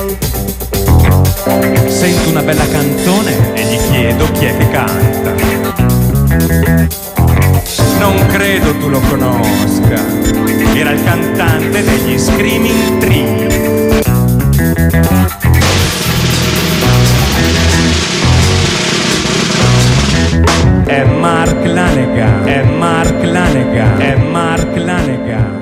Sento una bella canzone e gli chiedo chi è che canta. Non credo tu lo conosca, era il cantante degli Screaming Tree. È Mark Lanegan, è Mark Lanegan, è Mark Lanegan.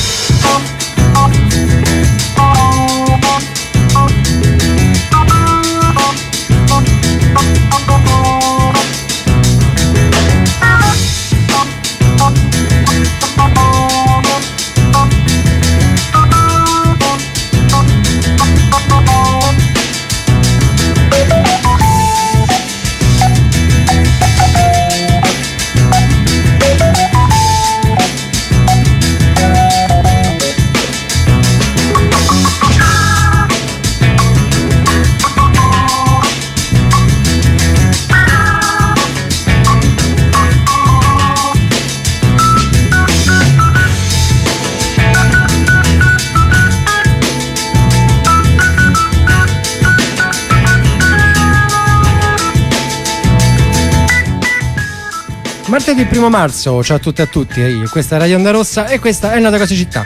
Martedì 1 marzo, ciao a tutti e a tutti, questa è Radio Onda Rossa e questa è Nata Quasi Città.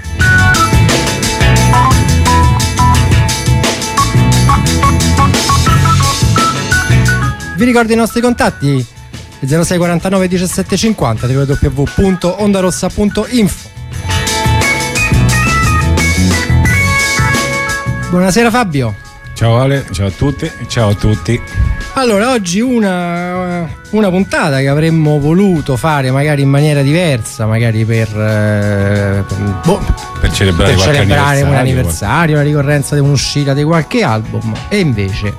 Vi ricordo i nostri contatti: 06 49 17 50 www.ondarossa.info. Buonasera Fabio. Ciao Ale, ciao a tutte, ciao a tutti. Allora, oggi una puntata che avremmo voluto fare magari in maniera diversa, magari per celebrare un anniversario, la ricorrenza di un'uscita di qualche album, e invece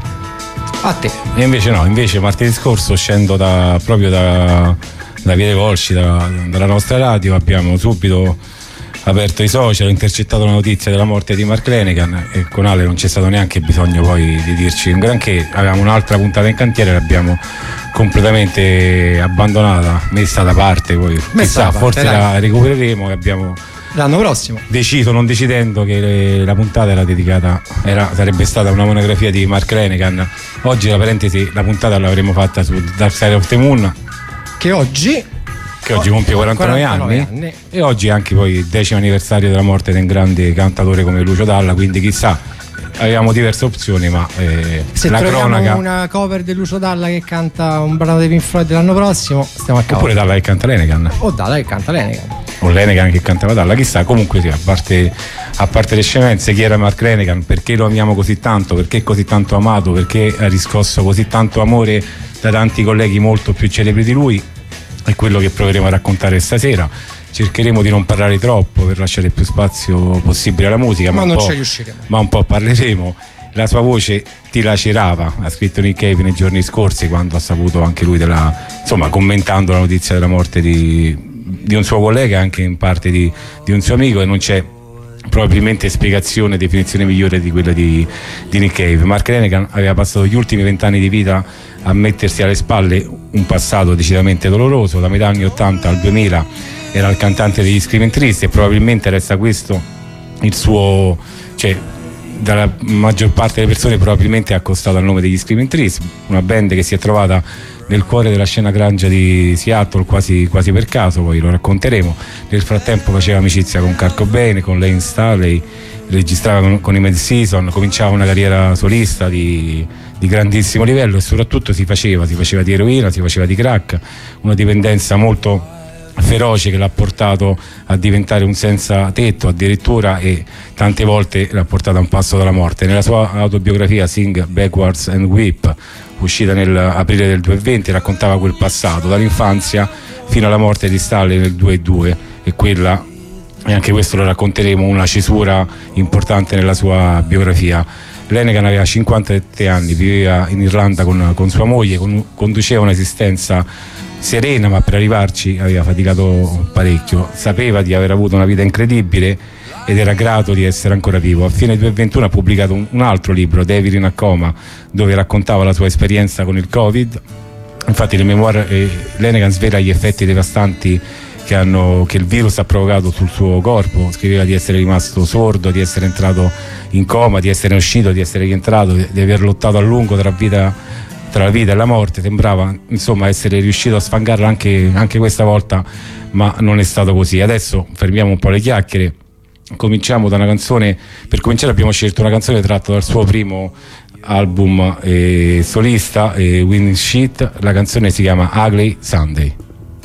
a te. E invece no, invece martedì scorso, uscendo proprio da Via dei Volsci, dalla nostra radio, abbiamo subito aperto i social, ho intercettato la notizia della morte di Mark Lanegan e con Ale non c'è stato neanche bisogno poi di dirci un granché. Avevamo un'altra puntata in cantiere, l'abbiamo completamente abbandonata, messa da parte, poi chissà, forse la recupereremo, e abbiamo l'anno prossimo deciso, non decidendo, che la puntata era dedicata, sarebbe stata una monografia di Mark Lanegan. Oggi la puntata l'avremmo fatta su Dark Side of the Moon, che oggi compie 49 anni, e oggi anche poi il 10° anniversario della morte di un grande cantatore come Lucio Dalla, quindi chissà, avevamo diverse opzioni, ma se la cronaca, una cover di Lucio Dalla che canta un brano dei Pink Floyd l'anno prossimo, stiamo a capo. Oppure Dalla che canta Lanegan, o Dalla che canta Lanegan, o Lanegan che cantava Dalla, chissà. Comunque sì, a parte le scemenze, chi era Mark Lanegan, perché lo amiamo così tanto, perché è così tanto amato, perché ha riscosso così tanto amore da tanti colleghi molto più celebri di lui, è quello che proveremo a raccontare stasera. Cercheremo di non parlare troppo per lasciare il più spazio possibile alla musica, ma non ci riusciremo, ma un po' parleremo. La sua voce ti lacerava, ha scritto Nick Cave nei giorni scorsi, quando ha saputo anche lui commentando la notizia della morte di un suo collega, anche in parte di un suo amico, e non c'è probabilmente spiegazione, definizione migliore di quella di Nick Cave. Mark Lanegan aveva passato gli ultimi 20 anni di vita a mettersi alle spalle un passato decisamente doloroso. Da metà anni 80 al 2000 era il cantante degli Screaming Trees, e probabilmente resta questo il suo, dalla maggior parte delle persone probabilmente è accostato al nome degli Screaming Trees, una band che si è trovata nel cuore della scena grunge di Seattle quasi per caso, poi lo racconteremo. Nel frattempo faceva amicizia con Kurt Cobain, con Lane Staley, registrava con i Mad Season, cominciava una carriera solista di grandissimo livello, e soprattutto si faceva di eroina, si faceva di crack, una dipendenza molto feroce che l'ha portato a diventare un senza tetto addirittura, e tante volte l'ha portato a un passo dalla morte. Nella sua autobiografia Sing Backwards and Weep, uscita nell'aprile del 2020, raccontava quel passato dall'infanzia fino alla morte di Staley nel 2002, e quella, e anche questo lo racconteremo, una cesura importante nella sua biografia. Lanegan aveva 57 anni, viveva in Irlanda con sua moglie, conduceva un'esistenza serena, ma per arrivarci aveva faticato parecchio. Sapeva di aver avuto una vita incredibile ed era grato di essere ancora vivo. A fine 2021 ha pubblicato un altro libro, Devil in a Coma, dove raccontava la sua esperienza con il Covid. Infatti le memoir Lanegan svela gli effetti devastanti che il virus ha provocato sul suo corpo. Scriveva di essere rimasto sordo, di essere entrato in coma, di essere uscito, di essere rientrato, di aver lottato a lungo tra la vita e la morte. Sembrava insomma essere riuscito a sfangarla anche questa volta, ma non è stato così. Adesso fermiamo un po' le chiacchiere, cominciamo da una canzone. Per cominciare abbiamo scelto una canzone tratta dal suo primo album solista, Winning Sheet. La canzone si chiama Ugly Sunday.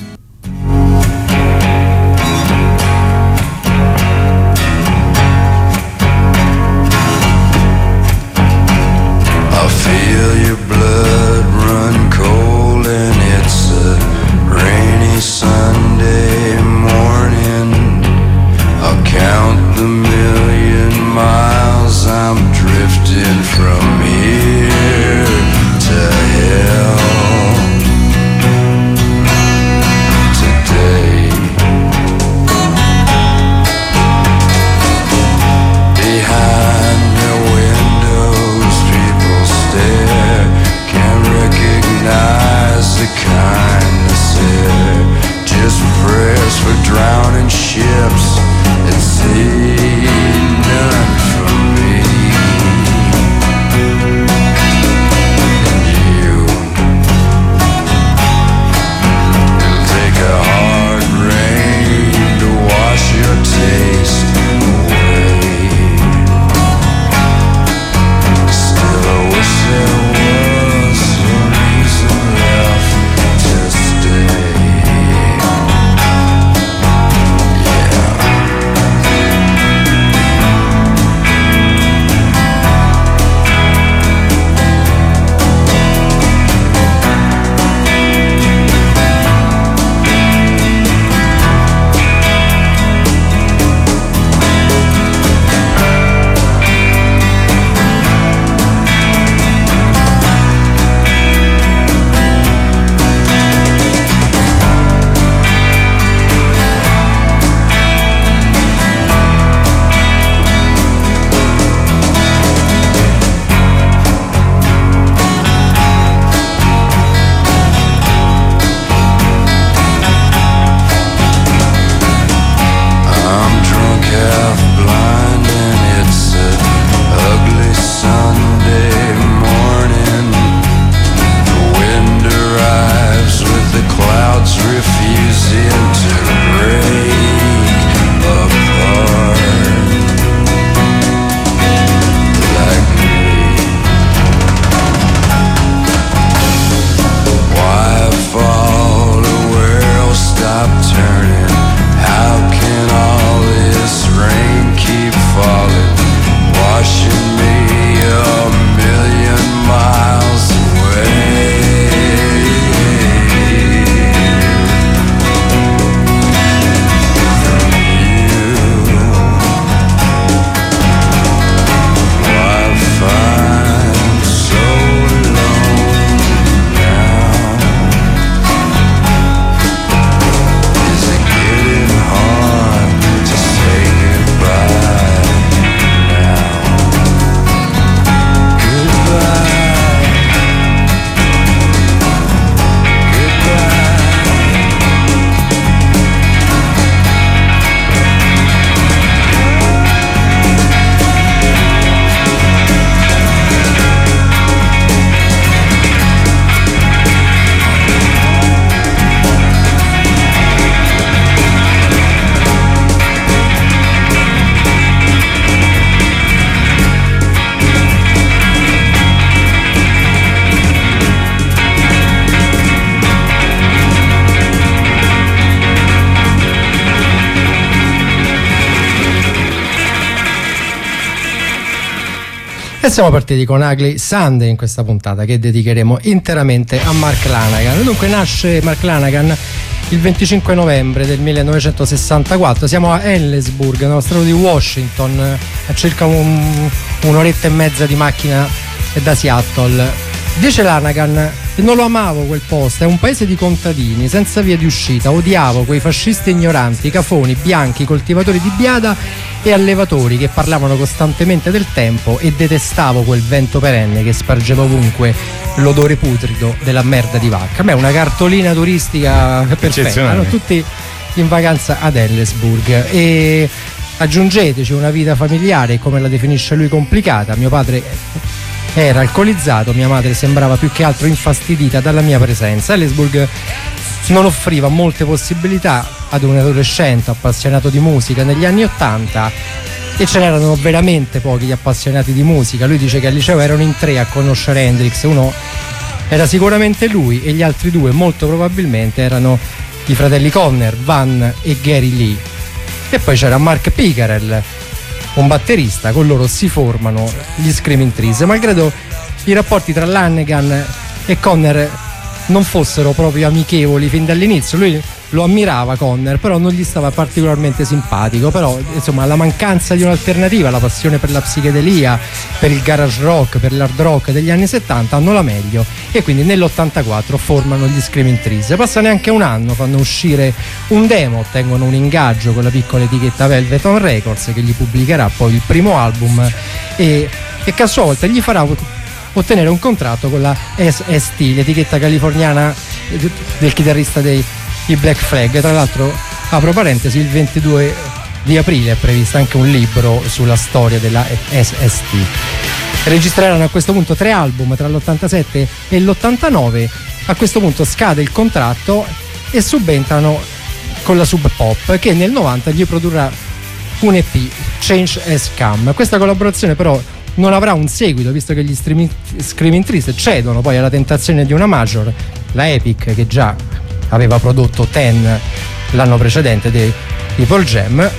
E siamo partiti con Ugly Sunday in questa puntata che dedicheremo interamente a Mark Lanegan. Dunque nasce Mark Lanegan il 25 novembre del 1964. Siamo a Ellisburg, nello stato di Washington, a circa un'oretta e mezza di macchina da Seattle. Dice Lanegan: non lo amavo quel posto, è un paese di contadini senza via di uscita, odiavo quei fascisti ignoranti, cafoni, bianchi, coltivatori di biada e allevatori che parlavano costantemente del tempo, e detestavo quel vento perenne che spargeva ovunque l'odore putrido della merda di vacca. A me è una cartolina turistica perfetta, no? Tutti in vacanza ad Ellisburg. E aggiungeteci una vita familiare, come la definisce lui, complicata. Mio padre era alcolizzato, mia madre sembrava più che altro infastidita dalla mia presenza. Ellisburg non offriva molte possibilità ad un adolescente appassionato di musica negli anni '80, e ce n'erano veramente pochi gli appassionati di musica. Lui dice che al liceo erano in 3 a conoscere Hendrix, uno era sicuramente lui e gli altri 2 molto probabilmente erano i fratelli Conner, Van e Gary Lee. E poi c'era Mark Pickerel, un batterista. Con loro si formano gli Screaming Trees. Malgrado i rapporti tra Lanegan e Conner non fossero proprio amichevoli fin dall'inizio, lui lo ammirava Conner, però non gli stava particolarmente simpatico. Però insomma la mancanza di un'alternativa, la passione per la psichedelia, per il garage rock, per l'hard rock degli anni 70 hanno la meglio, e quindi nell'84 formano gli Screaming Trees. Passa neanche un anno, fanno uscire un demo, ottengono un ingaggio con la piccola etichetta Velveton Records, che gli pubblicherà poi il primo album e che a sua volta gli farà ottenere un contratto con la SST, l'etichetta californiana del chitarrista dei Black Flag. Tra l'altro, apro parentesi, il 22 di aprile è previsto anche un libro sulla storia della SST. Registreranno a questo punto 3 album tra l'87 e l'89. A questo punto scade il contratto e subentrano con la Sub Pop, che nel 90 gli produrrà un EP, Change Has Come. Questa collaborazione però non avrà un seguito, visto che gli Screaming Trees cedono poi alla tentazione di una major, la Epic, che già aveva prodotto Ten l'anno precedente dei Pearl Jam,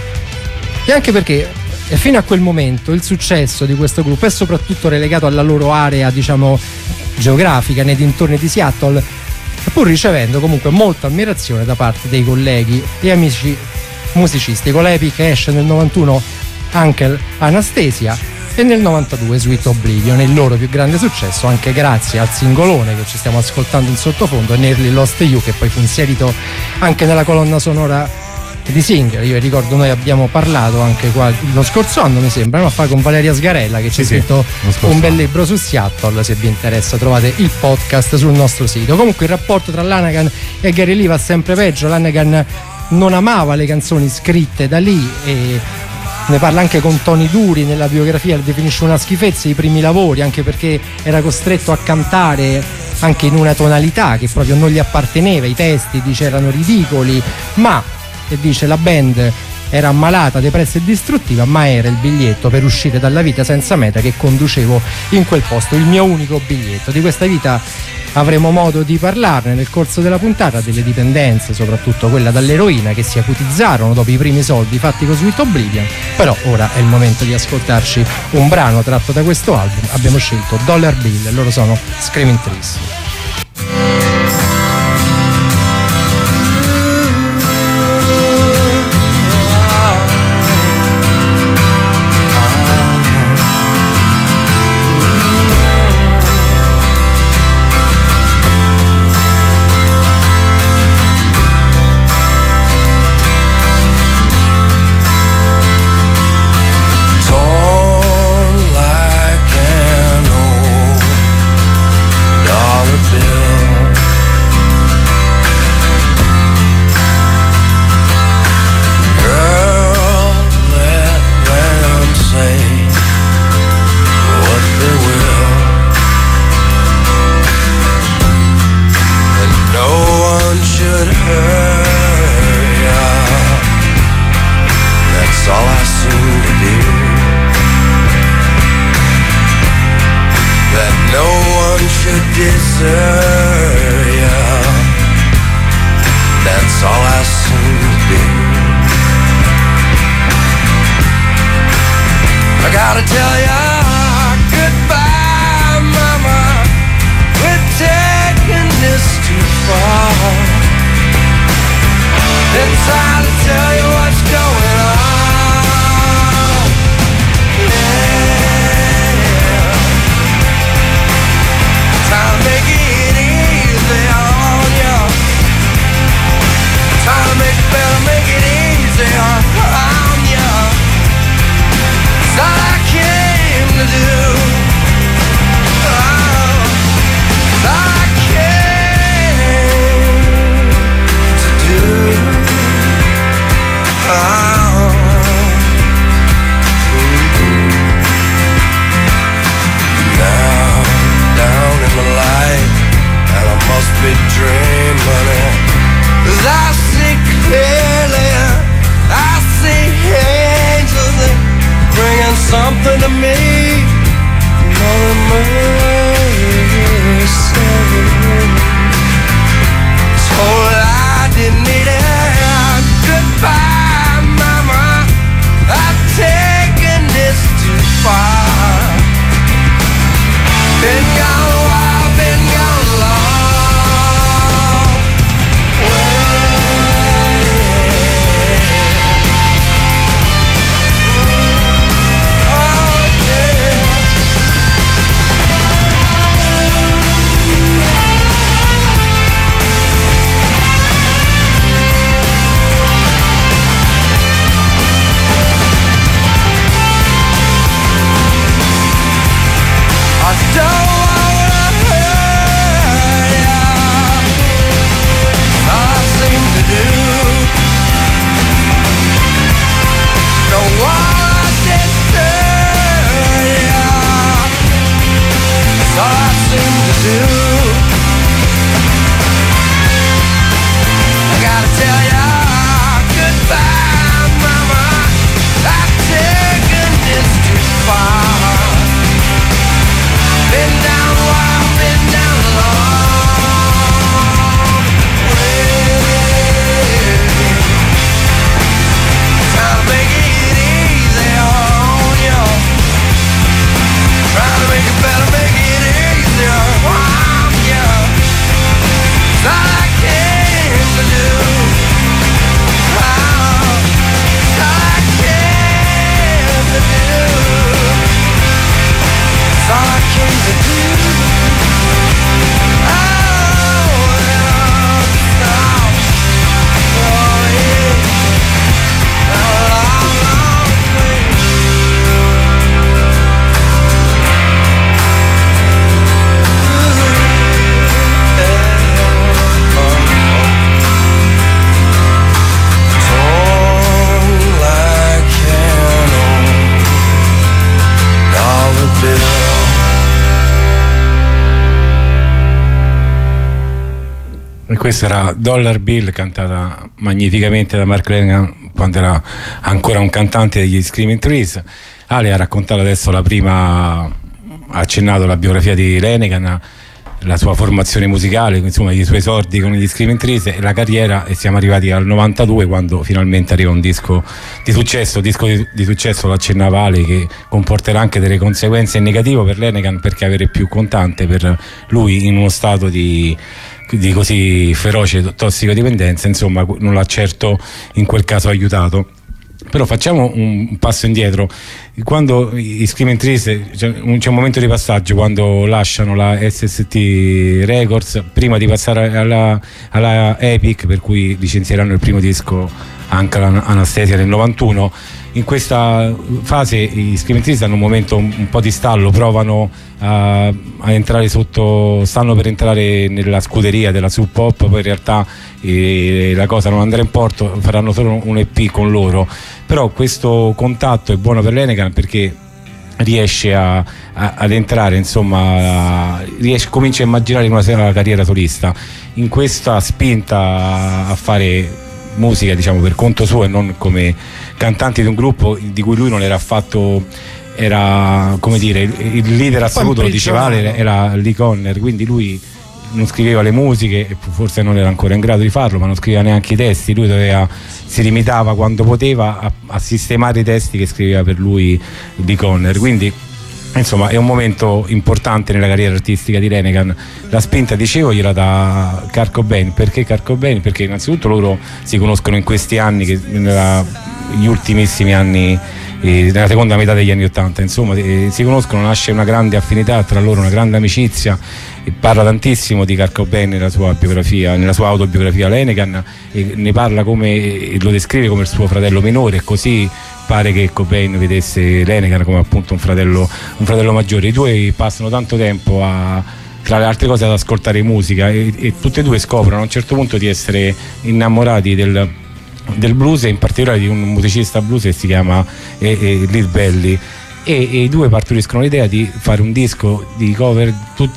e anche perché fino a quel momento il successo di questo gruppo è soprattutto relegato alla loro area, diciamo, geografica nei dintorni di Seattle, pur ricevendo comunque molta ammirazione da parte dei colleghi e amici musicisti. Con la Epic esce nel 91 Uncle Anastasia e nel 92 Sweet Oblivion, il loro più grande successo, anche grazie al singolone che ci stiamo ascoltando in sottofondo, Nearly Lost You, che poi fu inserito anche nella colonna sonora di Singer. Io ricordo, noi abbiamo parlato anche qua lo scorso anno, mi sembra, a fare con Valeria Sgarella, che ci ha scritto un bel libro su Seattle. Se vi interessa trovate il podcast sul nostro sito. Comunque il rapporto tra Lanegan e Gary Lee va sempre peggio. Lanegan non amava le canzoni scritte da Lee e ne parla anche con toni duri nella biografia, le definisce una schifezza i primi lavori, anche perché era costretto a cantare anche in una tonalità che proprio non gli apparteneva. I testi, dice, erano ridicoli, ma, e dice, la band era ammalata, depressa e distruttiva, ma era il biglietto per uscire dalla vita senza meta che conducevo in quel posto, il mio unico biglietto. Di questa vita avremo modo di parlarne nel corso della puntata, delle dipendenze, soprattutto quella dall'eroina, che si acutizzarono dopo i primi soldi fatti con Sweet Oblivion. Però ora è il momento di ascoltarci un brano tratto da questo album. Abbiamo scelto Dollar Bill e loro sono Screaming Trees. All I can stupid dream, honey. 'Cause I see clearly, I see angels that bringing something to me. Mother mercy, told I didn't need it. Goodbye, mama, I've taken this too far. Been gone a while, been gone long. Oh yeah. I don't wanna hurt ya. All I seem to do. Don't wanna disturb ya. That's all I seem to do. I gotta tell ya goodbye, mama. I've taken this too far. Been down wild, been down long way. Trying to make it easy on you. Trying to make it better, make it easier on you. It's all I came to do. It's all I came to do. It's all I came to do. Oh, yeah, stop. Oh, yeah. A long, long way. Torn like candle, dollar bill. E questa era Dollar Bill, cantata magnificamente da Mark Lanegan quando era ancora un cantante degli Screaming Trees. Ale ha raccontato adesso la prima, ha accennato la biografia di Lanegan, la sua formazione musicale, insomma i suoi esordi con gli Screaming Trees e la carriera, e siamo arrivati al 92 quando finalmente arriva un disco di successo. Di successo, lo accennava Ale, che comporterà anche delle conseguenze negative per Lanegan, perché avere più contante per lui in uno stato di così feroce tossicodipendenza, insomma, non l'ha certo in quel caso aiutato. Però facciamo un passo indietro. Quando i Screaming Trees, c'è un momento di passaggio quando lasciano la SST Records prima di passare alla Epic, per cui licenzieranno il primo disco anche l'Anastasia nel 91. In questa fase i Screaming Trees hanno un momento un po' di stallo, provano a entrare stanno per entrare nella scuderia della Sub Pop, poi in realtà la cosa non andrà in porto, faranno solo un EP con loro. Però questo contatto è buono per Lanegan perché riesce ad entrare, insomma, comincia a immaginare una carriera solista. In questa spinta a fare musica, diciamo, per conto suo e non come cantante di un gruppo di cui lui non era affatto, era, come dire, il leader assoluto, lo diceva Ale, era Lee Conner, quindi lui non scriveva le musiche e forse non era ancora in grado di farlo, ma non scriveva neanche i testi. Lui si limitava quando poteva a sistemare i testi che scriveva per lui Lee Conner. Quindi insomma è un momento importante nella carriera artistica di Lanegan. La spinta, dicevo, gliela dà Kurt Cobain. Perché Kurt Cobain? Perché innanzitutto loro si conoscono in questi anni, gli ultimissimi anni, nella seconda metà degli anni '80, insomma, si conoscono, nasce una grande affinità tra loro, una grande amicizia. E parla tantissimo di Kurt Cobain nella sua biografia, nella sua autobiografia Lanegan, e ne parla come, lo descrive come il suo fratello minore, e così pare che Cobain vedesse Lanegan come appunto un fratello maggiore. I due passano tanto tempo tra le altre cose ad ascoltare musica e tutti e due scoprono a un certo punto di essere innamorati del blues, e in particolare di un musicista blues che si chiama Lead Belly, e i due partoriscono l'idea di fare un disco di cover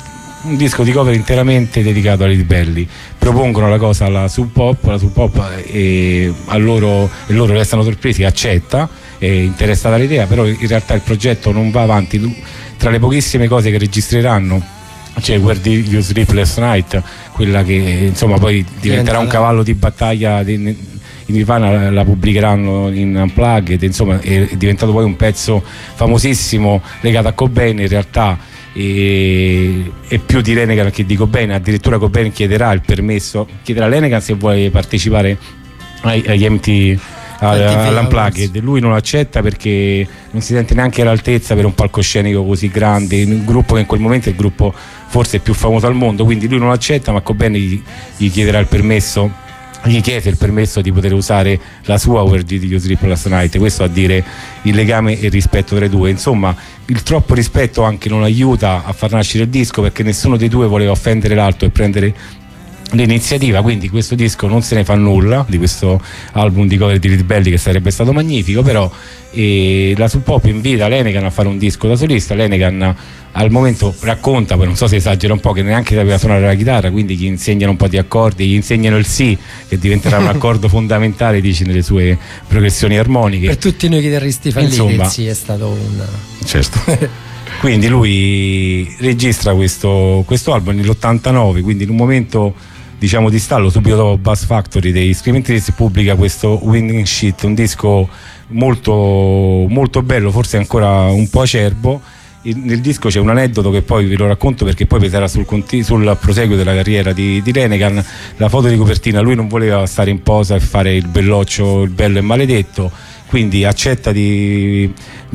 un disco di cover interamente dedicato ai ribelli. Propongono la cosa alla Sub Pop e loro restano sorpresi, accetta, è interessata all'idea, però in realtà il progetto non va avanti. Tra le pochissime cose che registreranno c'è Where Did You Sleep Last Night, quella che insomma poi diventerà un cavallo di battaglia in Nirvana, la pubblicheranno in Unplugged, insomma è diventato poi un pezzo famosissimo legato a Cobain. In realtà è più di Lanegan che di Cobain, addirittura Cobain chiederà a Lanegan se vuole partecipare agli MTV all'Unplugged. Lui non accetta perché non si sente neanche all'altezza per un palcoscenico così grande, un gruppo che in quel momento è il gruppo forse più famoso al mondo, quindi lui non accetta, ma Cobain gli chiederà il permesso, gli chiese il permesso di poter usare la sua Where Did You Sleep Last Night. Questo a dire il legame e il rispetto tra i due. Insomma, il troppo rispetto anche non aiuta a far nascere il disco, perché nessuno dei due voleva offendere l'altro e prendere l'iniziativa, quindi questo disco non se ne fa nulla di questo album di cover di ribelli, che sarebbe stato magnifico. Però la Sub Pop invita Lanegan a fare un disco da solista. Lanegan al momento racconta, poi non so se esagera un po', che neanche sapeva suonare la chitarra, quindi gli insegnano un po' di accordi, gli insegnano il Si, che diventerà un accordo fondamentale, dice, nelle sue progressioni armoniche. Per tutti noi chitarristi falliti il Si è stato un... Certo. Quindi lui registra questo album nell'89, quindi in un momento, diciamo, di stallo. Subito dopo Buzz Factory dei Screaming Trees pubblica questo Winging Shit, un disco molto, molto bello, forse ancora un po' acerbo. Nel disco c'è un aneddoto che poi ve lo racconto, perché poi peserà sul proseguo della carriera di Lanegan. La foto di copertina, lui non voleva stare in posa e fare il belloccio, il bello e maledetto, quindi accetta si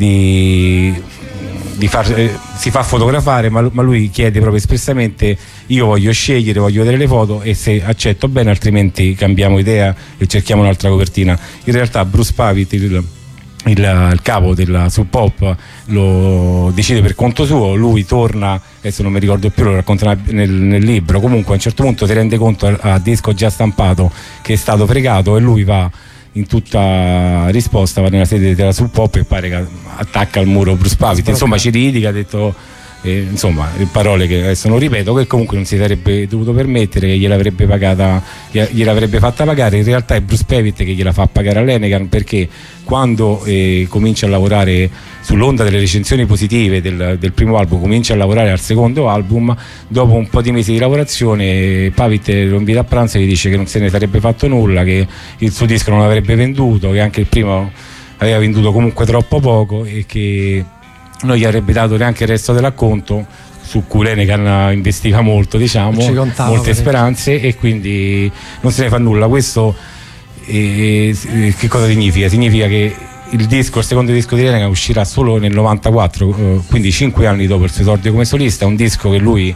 fa fotografare, ma lui chiede proprio espressamente: io voglio scegliere, voglio vedere le foto, e se accetto bene, altrimenti cambiamo idea e cerchiamo un'altra copertina. In realtà Bruce Pavitt, il capo della Sub Pop, lo decide per conto suo. Lui torna, adesso non mi ricordo più, lo racconta nel libro. Comunque a un certo punto si rende conto, a disco già stampato, che è stato fregato, e lui va in tutta risposta, va nella sede della Sub Pop e pare che attacca al muro Bruce Pavitt. Insomma ci ridica, ha detto insomma parole che adesso non ripeto, che comunque non si sarebbe dovuto permettere, che gliel'avrebbe fatta pagare. In realtà è Bruce Pavitt che gliela fa pagare a Lanegan, perché quando comincia a lavorare sull'onda delle recensioni positive del primo album, comincia a lavorare al secondo album, dopo un po' di mesi di lavorazione Pavitt lo invita a pranzo e gli dice che non se ne sarebbe fatto nulla, che il suo disco non avrebbe venduto, che anche il primo aveva venduto comunque troppo poco e che non gli avrebbe dato neanche il resto dell'acconto, su cui Lanegan investiva molto, diciamo, molte speranze, e quindi non se ne fa nulla. Questo che cosa significa? Significa che il secondo disco di Lanegan uscirà solo nel 94, quindi 5 anni dopo il suo esordio come solista. È un disco che lui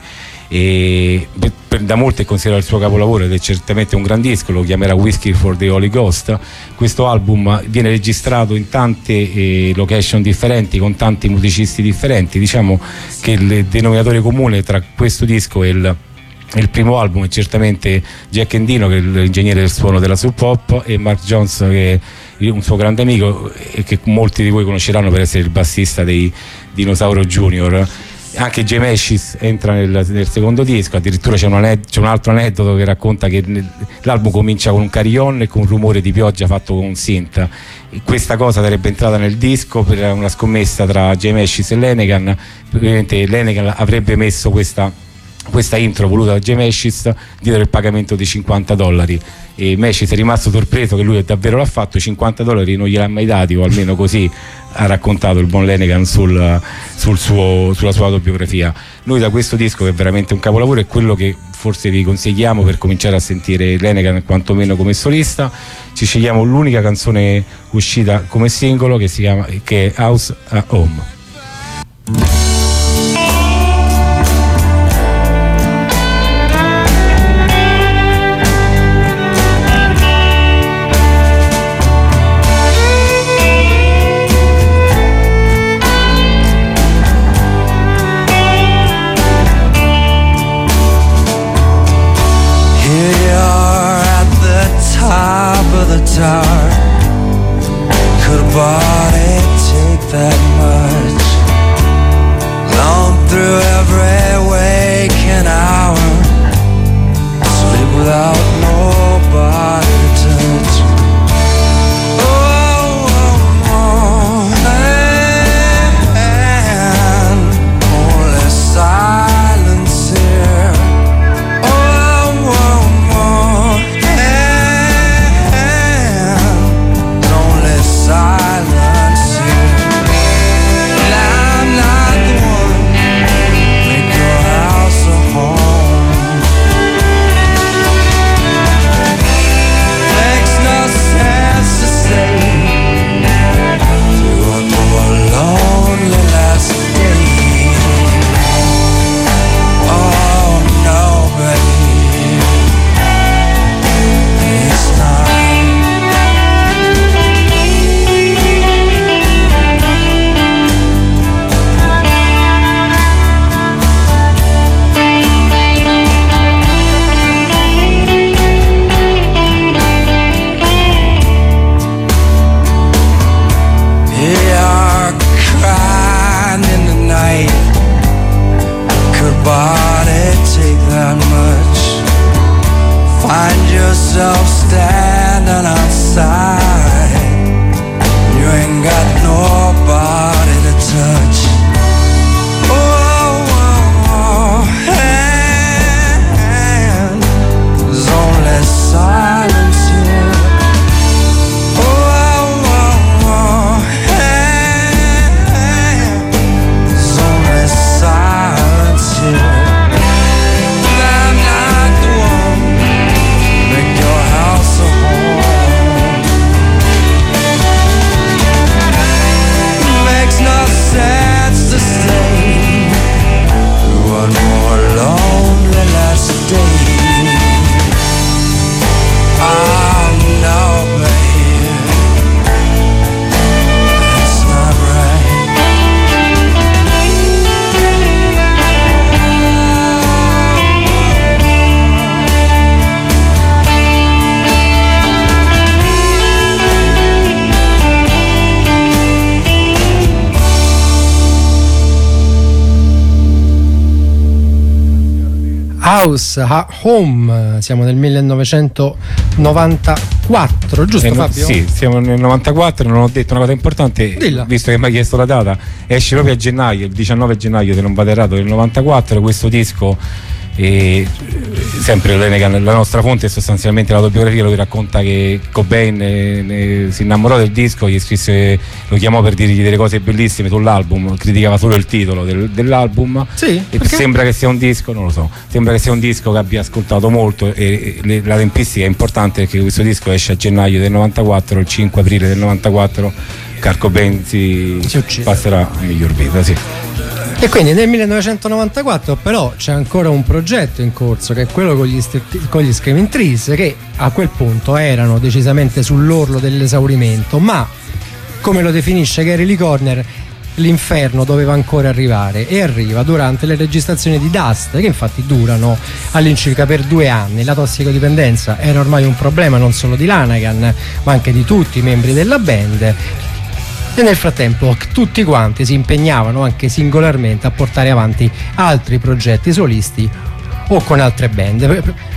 da molti è considerato il suo capolavoro, ed è certamente un gran disco, lo chiamerà Whiskey for the Holy Ghost. Questo album viene registrato in tante location differenti, con tanti musicisti differenti. Diciamo che il denominatore comune tra questo disco e il primo album è certamente Jack Endino, che è l'ingegnere del suono della Sub Pop, e Mark Jones, che è un suo grande amico e che molti di voi conosceranno per essere il bassista dei Dinosauro Junior. Anche J Meshis entra nel secondo disco. Addirittura c'è un altro aneddoto che racconta che l'album comincia con un carillon e con un rumore di pioggia fatto con un synth. Questa cosa sarebbe entrata nel disco per una scommessa tra J Meshis e Lanegan. Ovviamente Lanegan avrebbe messo questa intro voluta da J Meshis dietro il pagamento di $50, e Meshis è rimasto sorpreso che lui davvero l'ha fatto. $50 non gliel'ha mai dati, o almeno così ha raccontato il buon Lanegan sulla sua autobiografia. Noi da questo disco, che è veramente un capolavoro, è quello che forse vi consigliamo per cominciare a sentire Lanegan quantomeno come solista. Ci scegliamo l'unica canzone uscita come singolo, che è House at Home. Could a body take that much? nobody take that much. Find yourself standing outside, you ain't got nobody to touch. Oh, and there's only silence here. Oh, and there's only silence here. I'm not the one to make your house a home. Makes no sense to stay through one more lonely last day. Oh no, babe, that's not right. House, Home, siamo nel 1994, giusto Fabio? Sì, siamo nel 94, non ho detto una cosa importante. Dilla. Visto che mi hai chiesto la data, esce proprio a gennaio, il 19 gennaio, se non vado errato, del 94, questo disco. E sempre Lanegan, la nostra fonte è sostanzialmente l'autobiografia. Lui racconta che Cobain si innamorò del disco, gli scrisse, lo chiamò per dirgli delle cose bellissime sull'album, criticava solo il titolo dell'album. Sì, e sembra che sia un disco, non lo so, sembra che sia un disco che abbia ascoltato molto, e la tempistica è importante perché questo disco esce a gennaio del 94, il 5 aprile del 94 Kurt Cobain si passerà a miglior vita, sì. E quindi nel 1994 però c'è ancora un progetto in corso, che è quello con gli Screaming Trees, che a quel punto erano decisamente sull'orlo dell'esaurimento, ma come lo definisce Gary Lee Conner, l'inferno doveva ancora arrivare, e arriva durante le registrazioni di Dust, che infatti durano all'incirca per 2 anni. La tossicodipendenza era ormai un problema non solo di Lanegan ma anche di tutti i membri della band, e nel frattempo tutti quanti si impegnavano anche singolarmente a portare avanti altri progetti solisti o con altre band.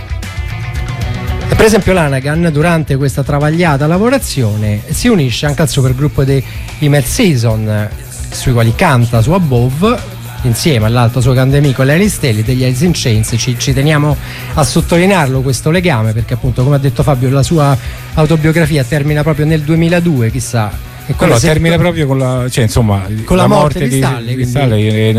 Per esempio Lanegan durante questa travagliata lavorazione si unisce anche al supergruppo dei Mad Season, sui quali canta su Above insieme all'altro suo grande amico Lenny Staley degli Alice in Chains. Ci teniamo a sottolinearlo questo legame, perché appunto, come ha detto Fabio, la sua autobiografia termina proprio nel 2002, chissà. Quello termina proprio con la, cioè, insomma, con la morte di Stanley, è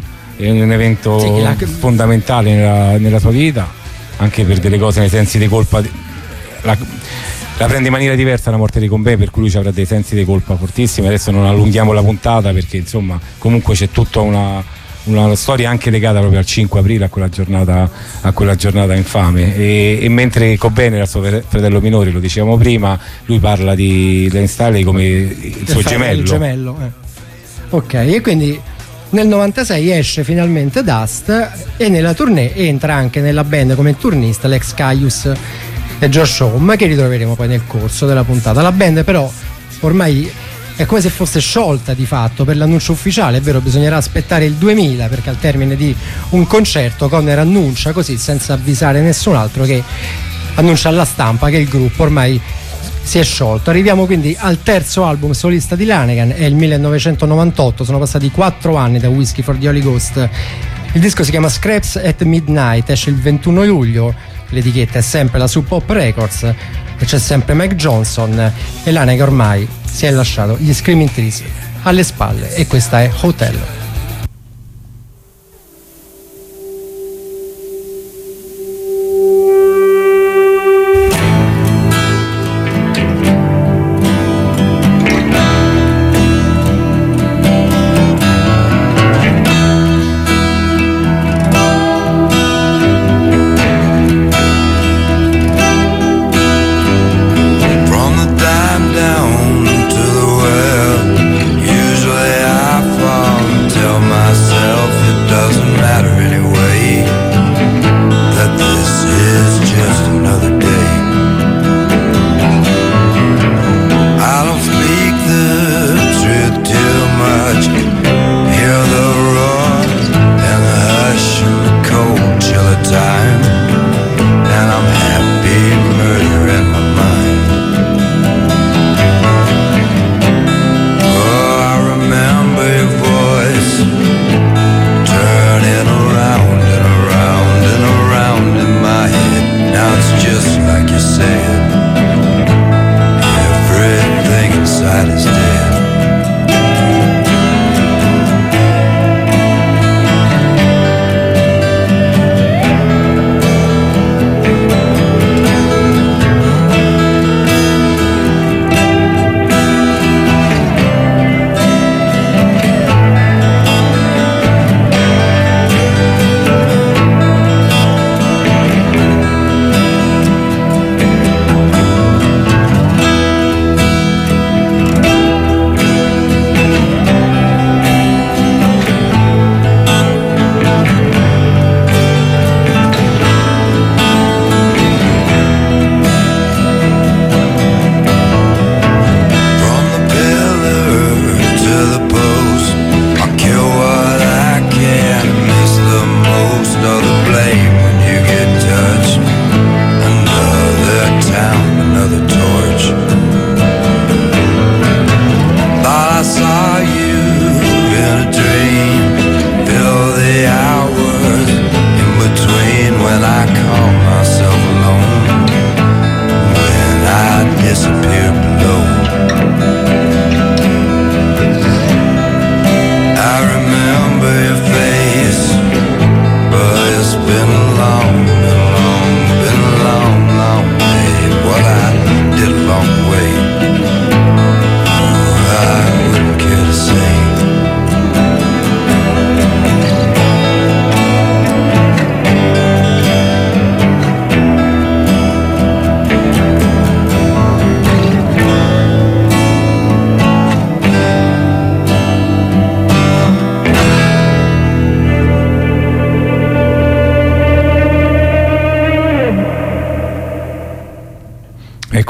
un evento sì, fondamentale nella sua vita, anche per delle cose, nei sensi di colpa. La prende in maniera diversa la morte di Cobain, per cui lui ci avrà dei sensi di colpa fortissimi. Adesso non allunghiamo la puntata, perché insomma comunque c'è tutta una storia anche legata proprio al 5 aprile, a quella giornata infame, e mentre Cobain era il suo fratello minore, lo dicevamo prima, lui parla di Lenny Staley come il suo gemello. Ok, e quindi nel 96 esce finalmente Dust, e nella tournée entra anche nella band come turnista l'ex Caius e Josh Homme, che ritroveremo poi nel corso della puntata. La band però ormai è come se fosse sciolta di fatto per l'annuncio ufficiale, è vero, bisognerà aspettare il 2000, perché al termine di un concerto Conner annuncia così, senza avvisare nessun altro, che annuncia alla stampa che il gruppo ormai si è sciolto. Arriviamo quindi al terzo album solista di Lanegan, è il 1998, sono passati 4 anni da Whiskey for the Holy Ghost. Il disco si chiama Scraps at Midnight, esce il 21 luglio, l'etichetta è sempre la Sub Pop Records, e c'è sempre Mike Johnson, e Lanegan ormai si è lasciato gli Screaming Trees alle spalle, e questa è Hotel. Down to the well, usually I fall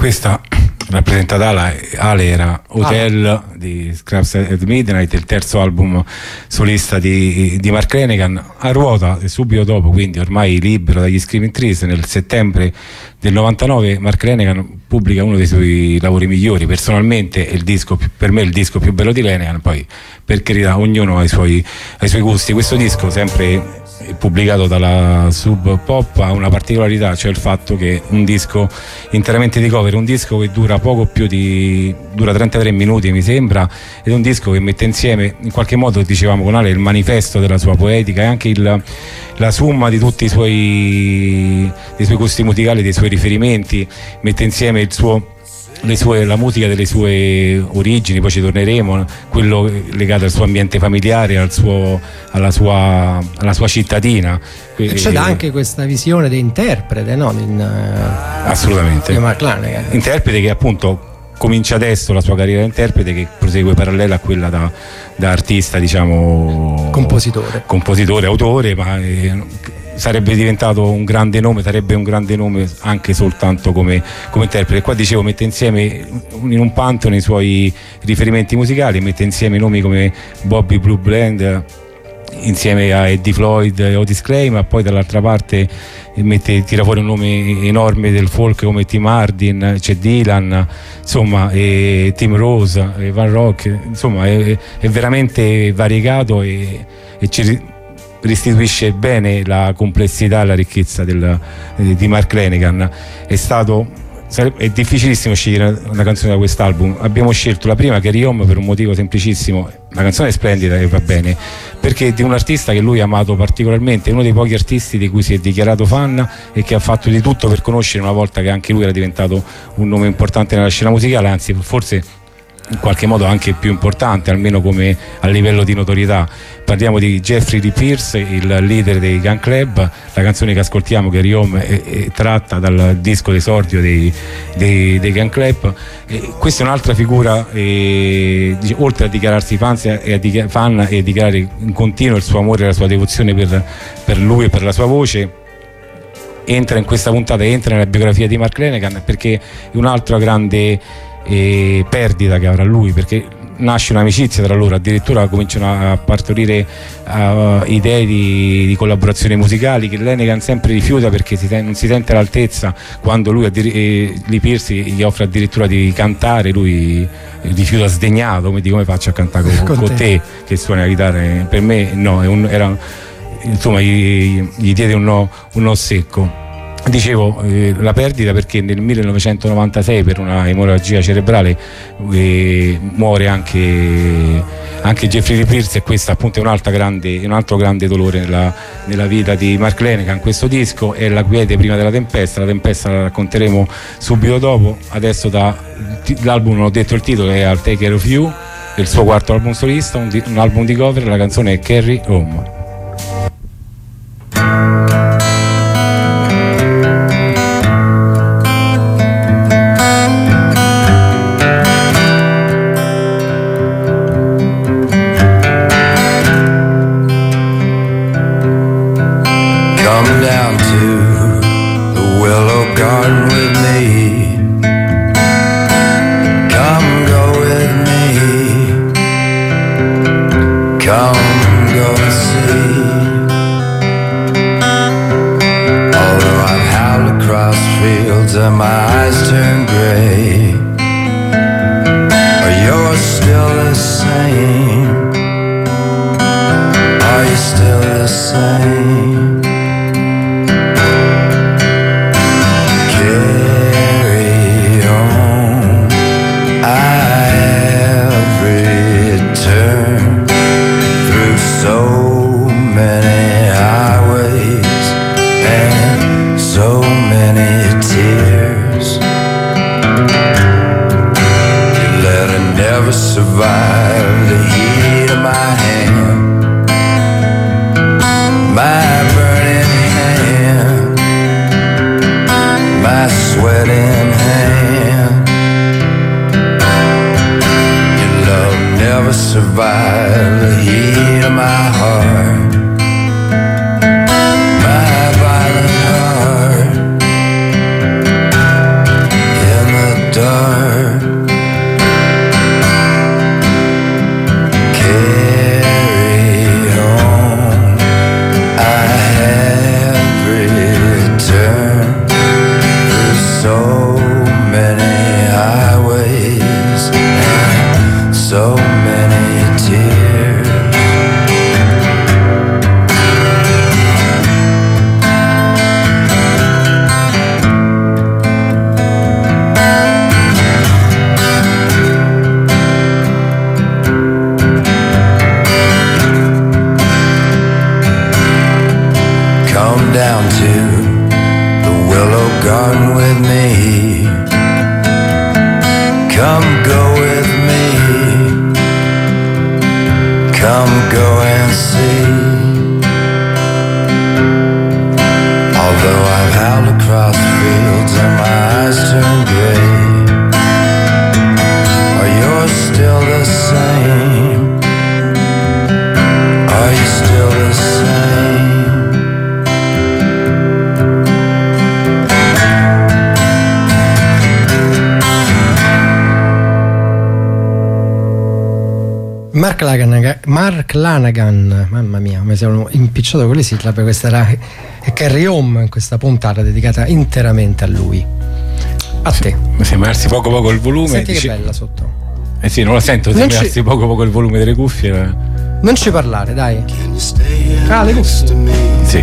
questa rappresentata Ale era Hotel di Scraps at Midnight, il terzo album solista di Mark Lanegan. A ruota e subito dopo, quindi ormai libero dagli Screaming Trees, nel settembre del 99 Mark Lanegan pubblica uno dei suoi lavori migliori. Personalmente è il disco per me il disco più bello di Lanegan, poi per carità ognuno ha i suoi gusti. Questo disco, sempre pubblicato dalla Sub Pop, ha una particolarità, cioè il fatto che un disco interamente di cover, un disco che dura dura 33 minuti mi sembra, ed è un disco che mette insieme, in qualche modo dicevamo con Ale, il manifesto della sua poetica e anche la somma di tutti i suoi gusti musicali, dei suoi riferimenti, mette insieme la musica delle sue origini, poi ci torneremo, quello legato al suo ambiente familiare, alla sua cittadina. E c'è anche questa visione di interprete, no? Assolutamente. Di Mark Lanegan. Interprete che appunto comincia adesso la sua carriera di interprete, che prosegue parallela a quella da artista, diciamo compositore, autore, ma sarebbe diventato un grande nome, sarebbe un grande nome anche soltanto come interprete. Qua dicevo, mette insieme in un pantheon i suoi riferimenti musicali, mette insieme nomi come Bobby Blue Bland insieme a Eddie Floyd e Otis Clay, ma poi dall'altra parte tira fuori un nome enorme del folk come Tim Hardin, c'è Dylan, insomma, e Tim Rose, e Van Rock, insomma è veramente variegato e ci restituisce bene la complessità e la ricchezza di Mark Lanegan. È difficilissimo scegliere una canzone da quest'album. Abbiamo scelto la prima, Carry Home, per un motivo semplicissimo: la canzone è splendida e va bene, perché è di un artista che lui ha amato particolarmente, uno dei pochi artisti di cui si è dichiarato fan e che ha fatto di tutto per conoscere, una volta che anche lui era diventato un nome importante nella scena musicale, anzi forse in qualche modo anche più importante, almeno come a livello di notorietà. Parliamo di Jeffrey Lee Pierce, il leader dei Gun Club. La canzone che ascoltiamo, Carry Home, è tratta dal disco d'esordio dei Gun Club. Questa è un'altra figura, oltre a dichiararsi fan e a dichiarare in continuo il suo amore e la sua devozione per lui e per la sua voce, entra in questa puntata, entra nella biografia di Mark Lanegan, perché è un'altra grande perdita che avrà lui, perché nasce un'amicizia tra loro, addirittura cominciano a partorire idee di collaborazioni musicali che Lanegan sempre rifiuta perché non si sente all'altezza. Quando lui Lee Pierce gli offre addirittura di cantare, lui rifiuta sdegnato, come faccio a cantare con te che suoni la chitarra? Per me no, insomma gli diede un no secco. Dicevo, la perdita perché nel 1996 per una emorragia cerebrale muore anche Jeffrey Lee Pierce, e questo appunto è un altro grande dolore nella vita di Mark Lanegan. Questo disco è la quiete prima della tempesta. La tempesta la racconteremo subito dopo. Adesso l'album, non ho detto il titolo, è I'll Take Care of You, è il suo quarto album solista, un album di cover. La canzone è Carry Home. In the Come down to the Willow Garden with me. Come go with me. Come go and see. Although I've howled across fields and my eyes turn gray, are yours still the same? Are you still the same? Mark Lanegan, mamma mia, mi sono impicciato con le sillabe. Questa era Carry Home in questa puntata dedicata interamente a lui. A te. Mi sembra alzi poco il volume. Senti che bella sotto. Eh sì, non la sento, mi sembra alzi poco il volume delle cuffie. Non ci parlare, dai. Ah, le cuffie. Sì.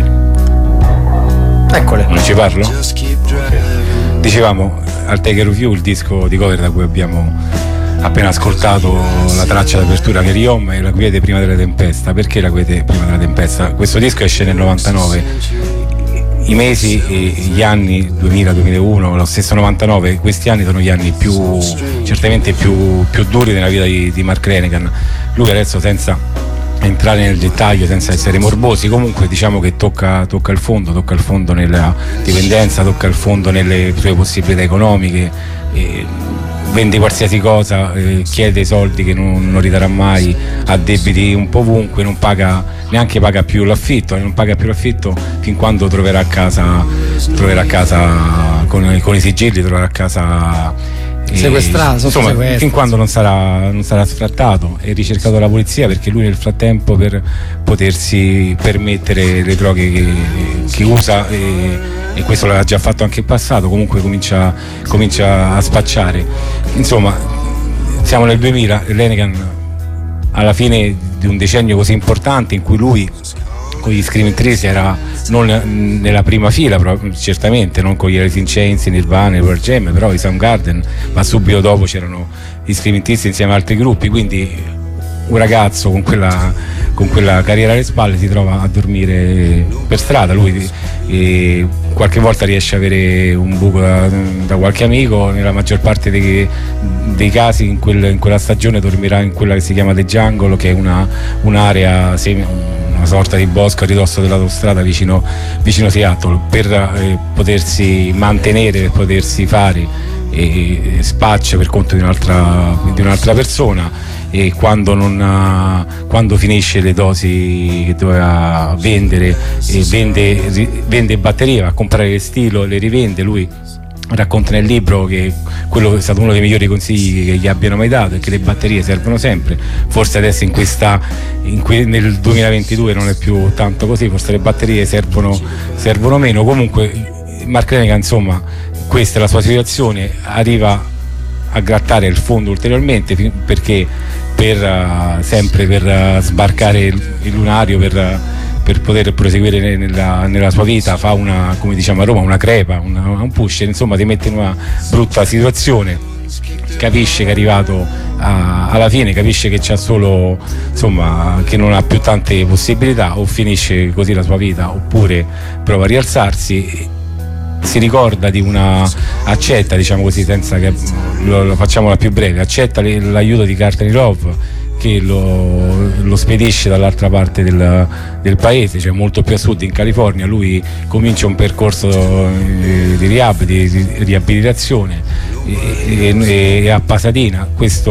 Eccole. Non ci parlo? Okay. Dicevamo al Take Care of You, il disco di cover da cui abbiamo appena ascoltato la traccia d'apertura Carry Home e La quiete prima della tempesta. Perché La quiete prima della tempesta? Questo disco esce nel 99. I mesi e gli anni 2000-2001, lo stesso 99, questi anni sono gli anni certamente più duri nella vita di Mark Lanegan. Lui adesso, senza entrare nel dettaglio, senza essere morbosi, comunque diciamo che tocca il fondo nella dipendenza, tocca il fondo nelle sue possibilità economiche, vende qualsiasi cosa, chiede soldi che non ridarà mai, ha debiti un po' ovunque, neanche paga più l'affitto, non paga più l'affitto fin quando troverà a casa con i sigilli, troverà a casa sequestrato, insomma, fin quando non sarà sfrattato e ricercato dalla polizia, perché lui nel frattempo, per potersi permettere le droghe che usa, e questo l'ha già fatto anche in passato, comunque comincia a spacciare. Insomma, siamo nel 2000, Lanegan alla fine di un decennio così importante in cui lui con gli Screaming Trees era non nella prima fila, certamente non con gli Alice in Chains, Nirvana, Pearl Jam, però i Soundgarden, ma subito dopo c'erano gli Screaming Trees insieme ad altri gruppi, quindi un ragazzo con quella carriera alle spalle si trova a dormire per strada. Lui qualche volta riesce a avere un buco da qualche amico, nella maggior parte dei casi in quella stagione dormirà in quella che si chiama The Jungle, che è un'area, una sorta di bosco a ridosso dell'autostrada vicino Seattle, per potersi mantenere, per potersi fare spaccia per conto di un'altra persona, e quando finisce le dosi che doveva vendere, vende batterie, va a comprare le stilo e le rivende. Lui racconta nel libro che quello è stato uno dei migliori consigli che gli abbiano mai dato, e che le batterie servono sempre. Forse adesso nel 2022 non è più tanto così, forse le batterie servono meno. Comunque Mark Lanegan, insomma, questa è la sua situazione, arriva a grattare il fondo ulteriormente, perché sempre per sbarcare il lunario, per poter proseguire nella sua vita, fa come diciamo a Roma, una crepa, un pusher, insomma, ti mette in una brutta situazione. Capisce che è arrivato alla fine, capisce che c'ha solo, insomma, che non ha più tante possibilità, o finisce così la sua vita oppure prova a rialzarsi. Si ricorda accetta, diciamo così, senza che lo facciamola più breve, accetta l'aiuto di Courtney Love, che lo spedisce dall'altra parte del paese, cioè molto più a sud, in California. Lui comincia un percorso di rehab, di riabilitazione, e a Pasadena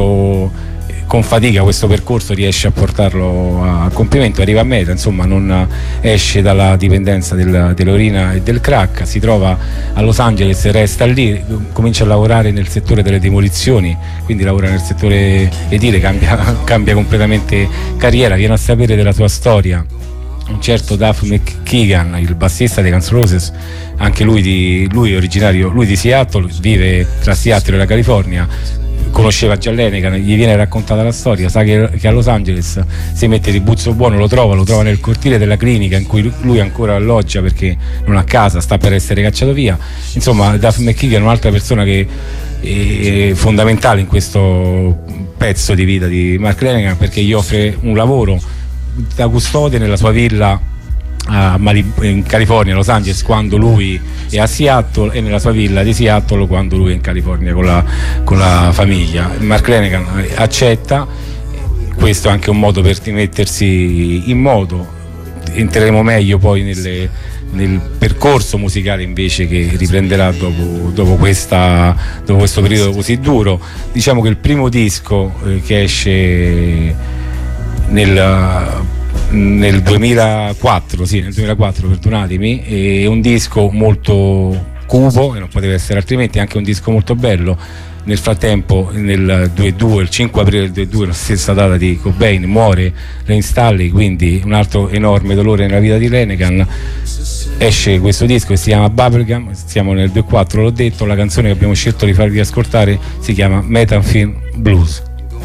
con fatica questo percorso riesce a portarlo a compimento, arriva a meta, insomma non esce dalla dipendenza dell'eroina e del crack, si trova a Los Angeles, resta lì, comincia a lavorare nel settore delle demolizioni, quindi lavora nel settore edile, cambia completamente carriera, viene a sapere della sua storia un certo Duff McKagan, il bassista dei Guns N' Roses, anche lui è originario di Seattle, vive tra Seattle e la California. Conosceva già Lanegan, gli viene raccontata la storia, sa che a Los Angeles si mette di buzzo buono, lo trova nel cortile della clinica in cui lui ancora alloggia perché non ha casa, sta per essere cacciato via. Insomma, Duff McKagan è un'altra persona che è fondamentale in questo pezzo di vita di Mark Lanegan, perché gli offre un lavoro da custode nella sua villa in California, Los Angeles, quando lui è a Seattle, e nella sua villa di Seattle quando lui è in California con la famiglia. Mark Lanegan accetta. Questo è anche un modo per mettersi in moto. Entreremo meglio poi nel percorso musicale invece che riprenderà dopo questo periodo così duro. Diciamo che il primo disco che esce nel 2004, perdonatemi, è un disco molto cupo, e non poteva essere altrimenti, anche un disco molto bello. Nel frattempo, il 5 aprile del 2002, la stessa data di Cobain, muore Ray Staley, quindi un altro enorme dolore nella vita di Lanegan. Esce questo disco che si chiama Bubblegum, siamo nel 2004, l'ho detto. La canzone che abbiamo scelto di farvi ascoltare si chiama Methamphetamine Blues.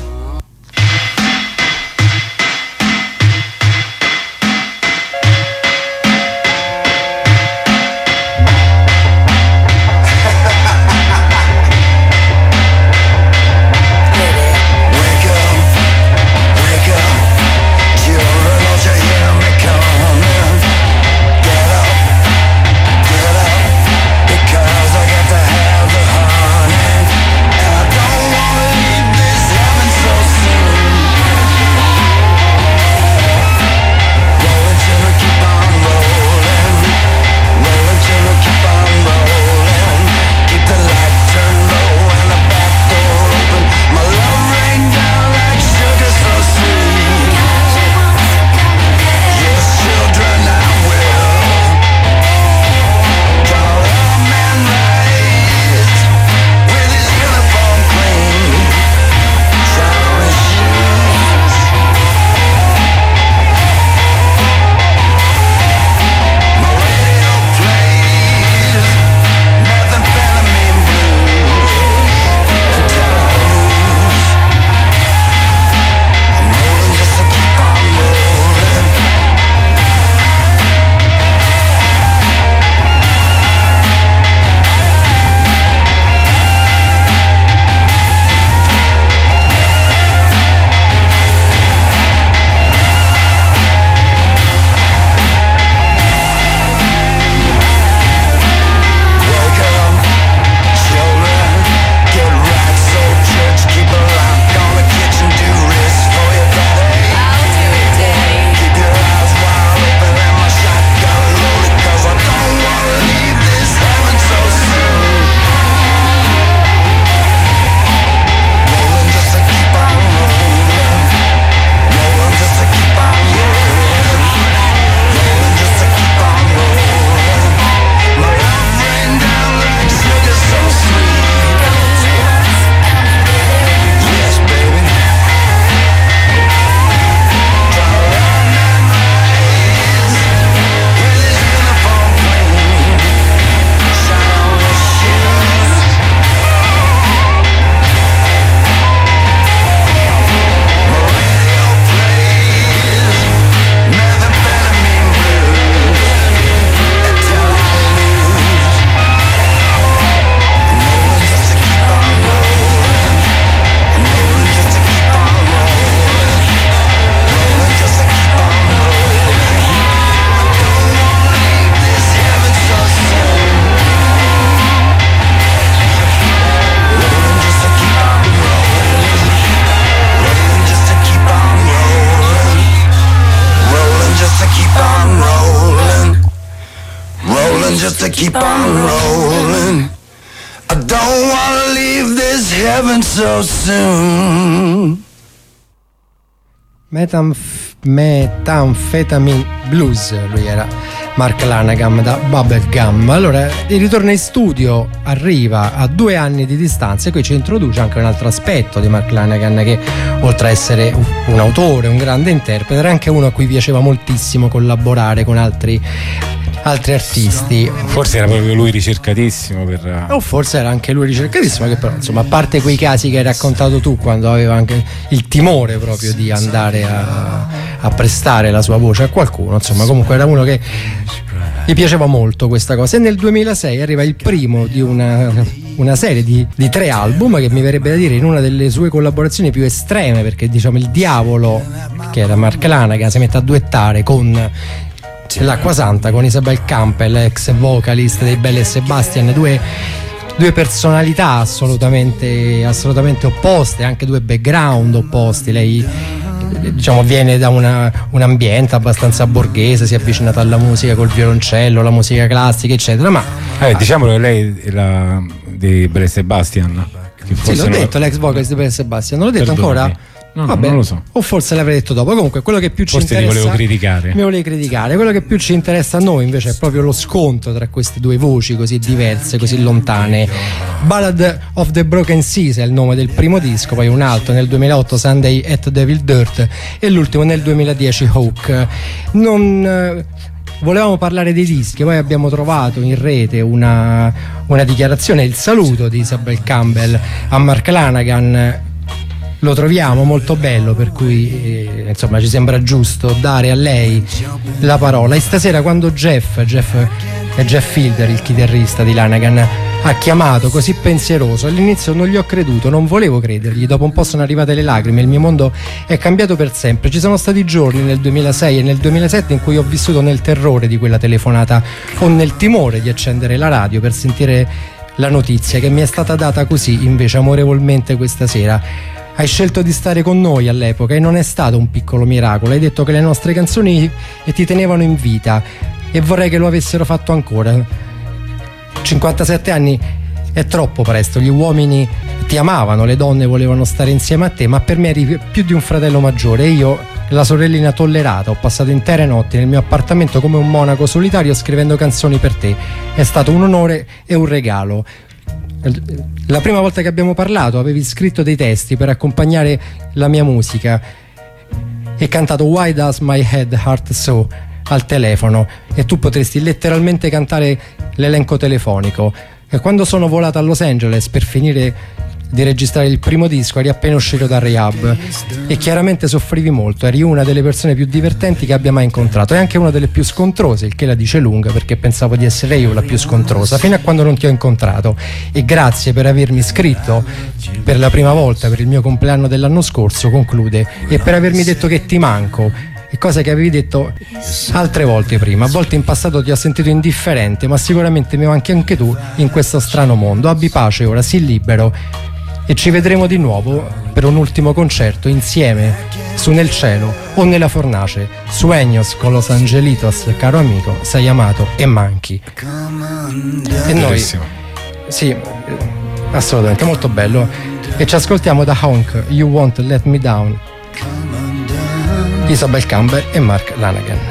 just to keep on rolling. I don't wanna leave this heaven so soon. Methamphetamine Blues, lui era Mark Lanegan da Bubblegum. Allora, il ritorno in studio arriva a 2 anni di distanza e qui ci introduce anche un altro aspetto di Mark Lanegan, che oltre a essere un autore, un grande interprete, era anche uno a cui piaceva moltissimo collaborare con altri artisti. Forse era proprio lui ricercatissimo o forse era anche lui ricercatissimo, che però insomma, a parte quei casi che hai raccontato tu, quando aveva anche il timore proprio di andare a prestare la sua voce a qualcuno, insomma, comunque era uno che gli piaceva molto questa cosa. E nel 2006 arriva il primo di una serie di 3 album, che mi verrebbe da dire in una delle sue collaborazioni più estreme, perché diciamo il diavolo, che era Mark Lanegan, si mette a duettare con L'Acqua Santa con Isabel Campbell, ex vocalist dei Belle e Sebastian, due personalità assolutamente opposte, anche due background opposti. Lei, diciamo, viene da un ambiente abbastanza borghese, si è avvicinata alla musica col violoncello, la musica classica, eccetera, ma diciamolo che lei è la di Belle Sebastian. Sì, l'ho detto, l'ex vocalist di Belle Sebastian, non l'ho detto ancora? No, vabbè, non lo so. O forse l'avrei detto dopo. Comunque quello che più ci Forse interessa, ti volevo criticare. quello che più ci interessa a noi invece è proprio lo scontro tra queste due voci così diverse, così lontane. Ballad of the Broken Seas è il nome del primo disco, poi un altro nel 2008, Sunday at Devil Dirt, e l'ultimo nel 2010, Hawk. Volevamo parlare dei dischi, poi abbiamo trovato in rete una dichiarazione, il saluto di Isabel Campbell a Mark Lanegan. Lo troviamo molto bello, per cui insomma ci sembra giusto dare a lei la parola. E stasera, quando Jeff Fielder, il chitarrista di Lanegan, ha chiamato così pensieroso, all'inizio non gli ho creduto, non volevo credergli, dopo un po' sono arrivate le lacrime, il mio mondo è cambiato per sempre. Ci sono stati giorni nel 2006 e nel 2007 in cui ho vissuto nel terrore di quella telefonata o nel timore di accendere la radio per sentire la notizia che mi è stata data così invece amorevolmente questa sera. Hai scelto di stare con noi all'epoca e non è stato un piccolo miracolo. Hai detto che le nostre canzoni ti tenevano in vita e vorrei che lo avessero fatto ancora. 57 anni è troppo presto, gli uomini ti amavano, le donne volevano stare insieme a te, ma per me eri più di un fratello maggiore e io, la sorellina tollerata, ho passato intere notti nel mio appartamento come un monaco solitario scrivendo canzoni per te. È stato un onore e un regalo. La prima volta che abbiamo parlato avevi scritto dei testi per accompagnare la mia musica e cantato Why Does My Head Hurt So al telefono, e tu potresti letteralmente cantare l'elenco telefonico. E quando sono volata a Los Angeles per finire di registrare il primo disco eri appena uscito da rehab e chiaramente soffrivi molto, eri una delle persone più divertenti che abbia mai incontrato e anche una delle più scontrose, il che la dice lunga, perché pensavo di essere io la più scontrosa fino a quando non ti ho incontrato. E grazie per avermi scritto per la prima volta per il mio compleanno dell'anno scorso, conclude, e per avermi detto che ti manco, e cosa che avevi detto altre volte prima. A volte in passato ti ho sentito indifferente, ma sicuramente mi manchi anche tu in questo strano mondo. Abbi pace ora, sii libero e ci vedremo di nuovo per un ultimo concerto insieme su Nel cielo o nella fornace. Sueños con los angelitos, caro amico, sei amato e manchi. E noi, sì, assolutamente, molto bello. E ci ascoltiamo da Honk, You Won't Let Me Down, Isabel Campbell e Mark Lanegan.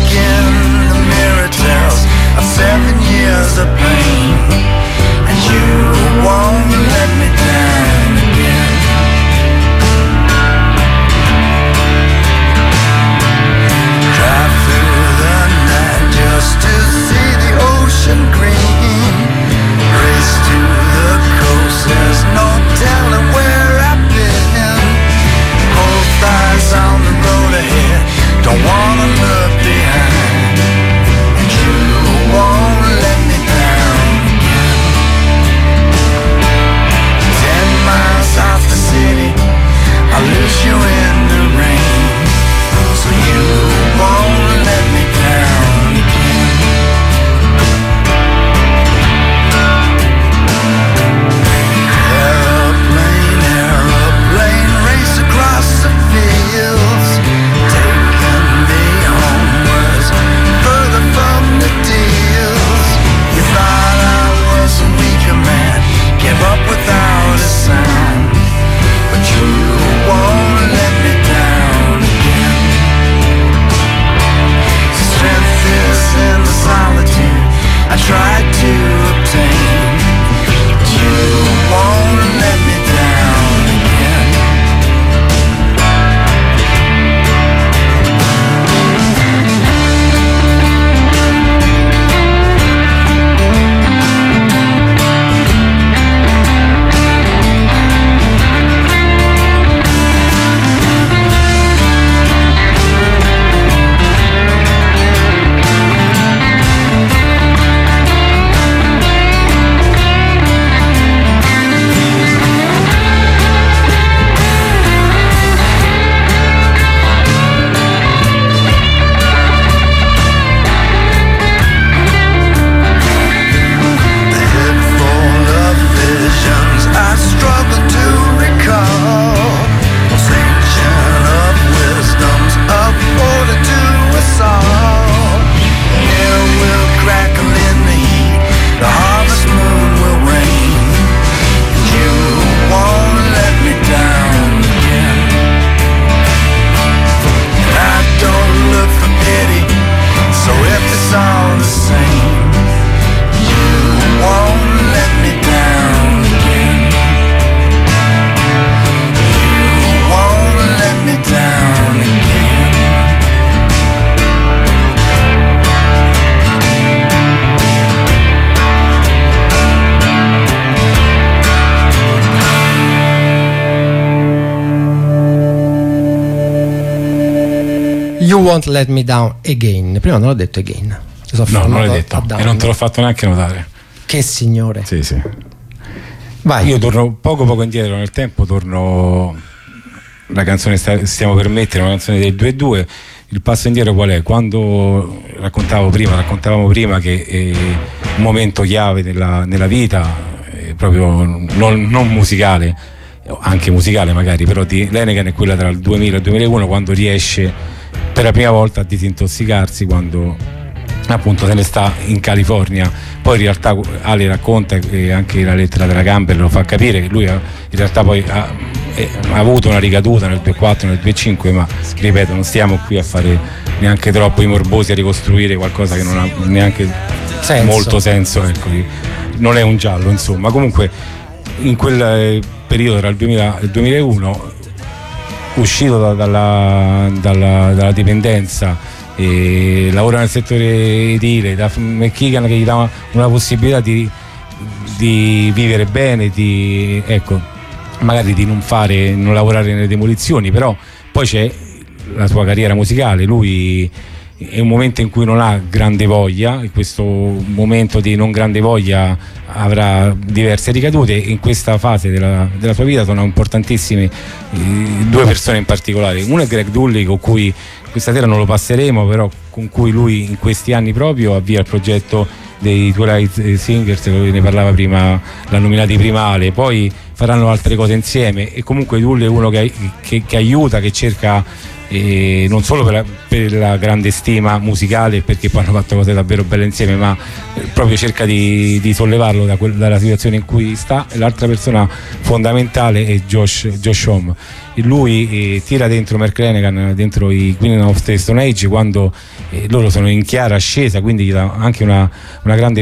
Of pain, and you You Won't Let Me Down Again. Prima non l'ho detto again. No, non l'hai detto e non te l'ho fatto neanche notare. Che signore. Sì. Vai. Io torno poco indietro nel tempo, la canzone Stiamo per mettere, una canzone dei 2-2. Il passo indietro qual è? Quando raccontavamo prima che un momento chiave nella vita, proprio non musicale, anche musicale magari, però di Lanegan è quella tra il 2000 e il 2001, quando riesce per la prima volta a disintossicarsi, quando appunto se ne sta in California. Poi in realtà Ali racconta, e anche la lettera della Campbell lo fa capire, che lui in realtà poi ha avuto una ricaduta nel 2.4, nel 2.5, ma ripeto, non stiamo qui a fare neanche troppo i morbosi a ricostruire qualcosa che non ha neanche molto senso, ecco. Non è un giallo, insomma. Comunque in quel periodo tra il 2000 e il 2001, uscito dalla dipendenza, e lavora nel settore edile, da McKeegan che gli dà una possibilità di vivere bene, magari di non lavorare nelle demolizioni, però poi c'è la sua carriera musicale. Lui è un momento in cui non ha grande voglia, e questo momento di non grande voglia avrà diverse ricadute. In questa fase della sua vita sono importantissime due persone in particolare. Uno è Greg Dulli, con cui questa sera non lo passeremo, però con cui lui in questi anni proprio avvia il progetto dei Twilight Singers, ne parlava prima, l'ha nominati prima Ale, poi faranno altre cose insieme, e comunque Dulli è uno che aiuta, che cerca, non solo per la grande stima musicale, perché poi hanno fatto cose davvero belle insieme, ma proprio cerca di sollevarlo dalla situazione in cui sta. E l'altra persona fondamentale è Josh Homme. E lui tira dentro Mark Lanegan, dentro i Queen of the Stone Age, quando loro sono in chiara ascesa, quindi gli dà anche una grande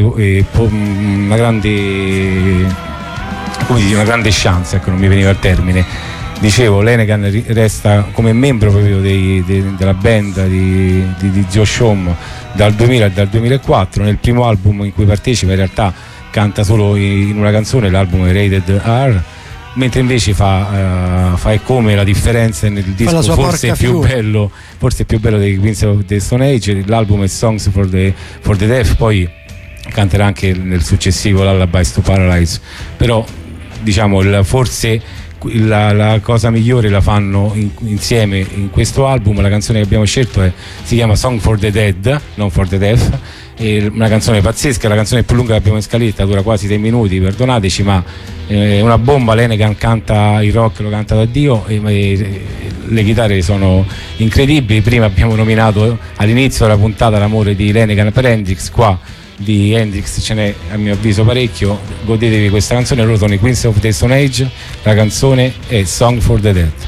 chance, ecco, non mi veniva il termine. Dicevo, Lanegan resta come membro proprio della band di Josh Homme dal 2000 e dal 2004. Nel primo album in cui partecipa in realtà canta solo in una canzone, l'album è Rated R, mentre invece fa è come la differenza nel disco, forse più bello dei Queens of the Stone Age. L'album è Songs for the Deaf, poi canterà anche nel successivo Lullabies to Paralyze, però diciamo forse la cosa migliore la fanno insieme in questo album. La canzone che abbiamo scelto si chiama Song for the Dead, non for the Deaf, è una canzone pazzesca, la canzone più lunga che abbiamo in scaletta, dura quasi 6 minuti, perdonateci, ma è una bomba. Lanegan canta il rock, lo canta da Dio, e le chitarre sono incredibili. Prima abbiamo nominato all'inizio della puntata l'amore di Lanegan per Hendrix, qua di Hendrix ce n'è a mio avviso parecchio. Godetevi questa canzone, loro sono i Queens of the Stone Age, la canzone è Song for the Dead.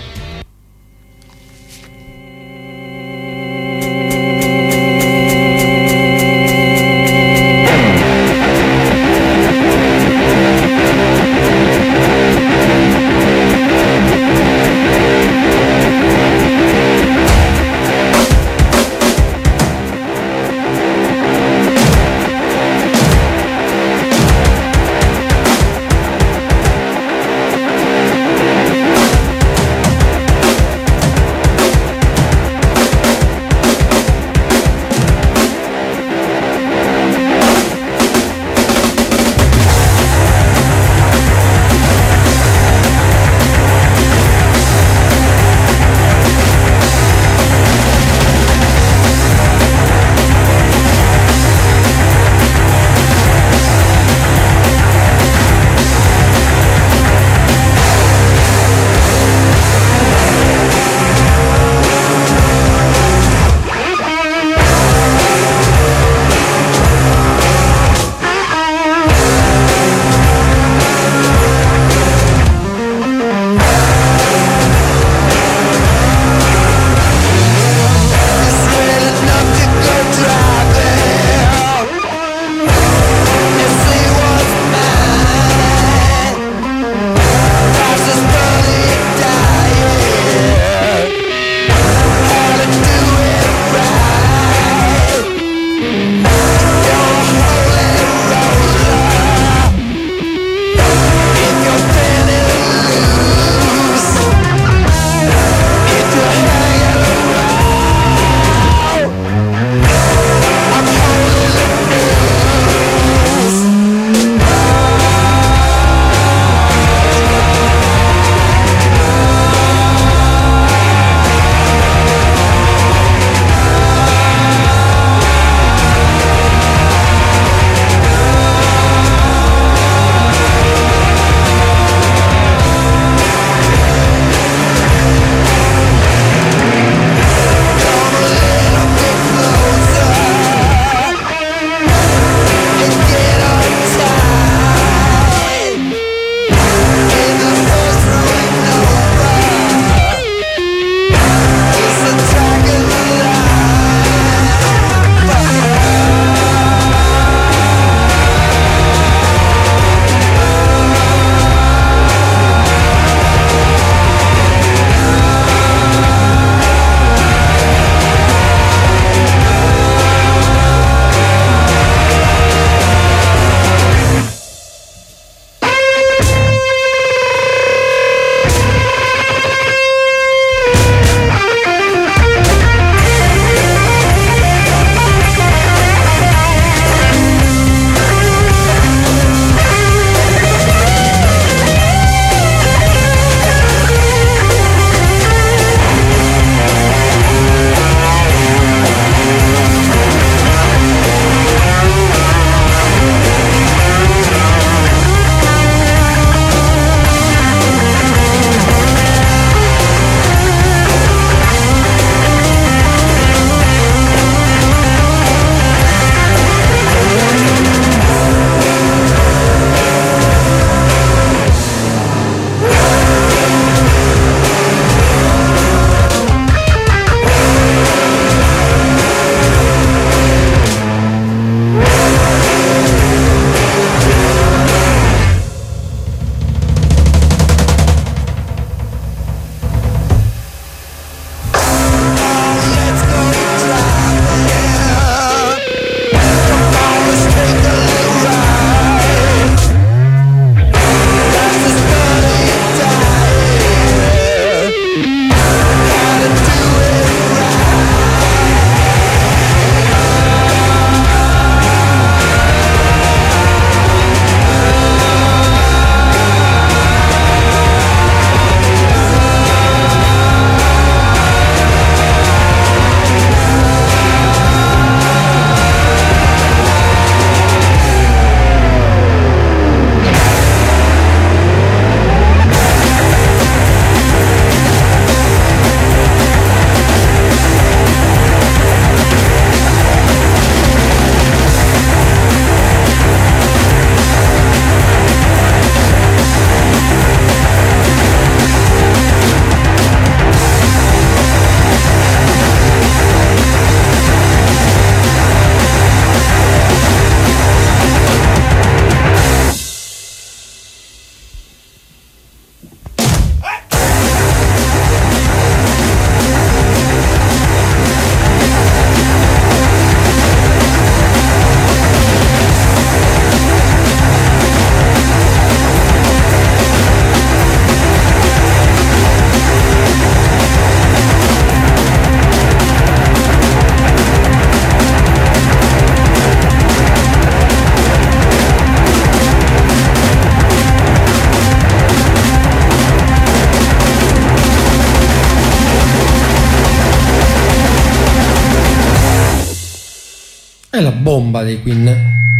è la bomba dei Queen.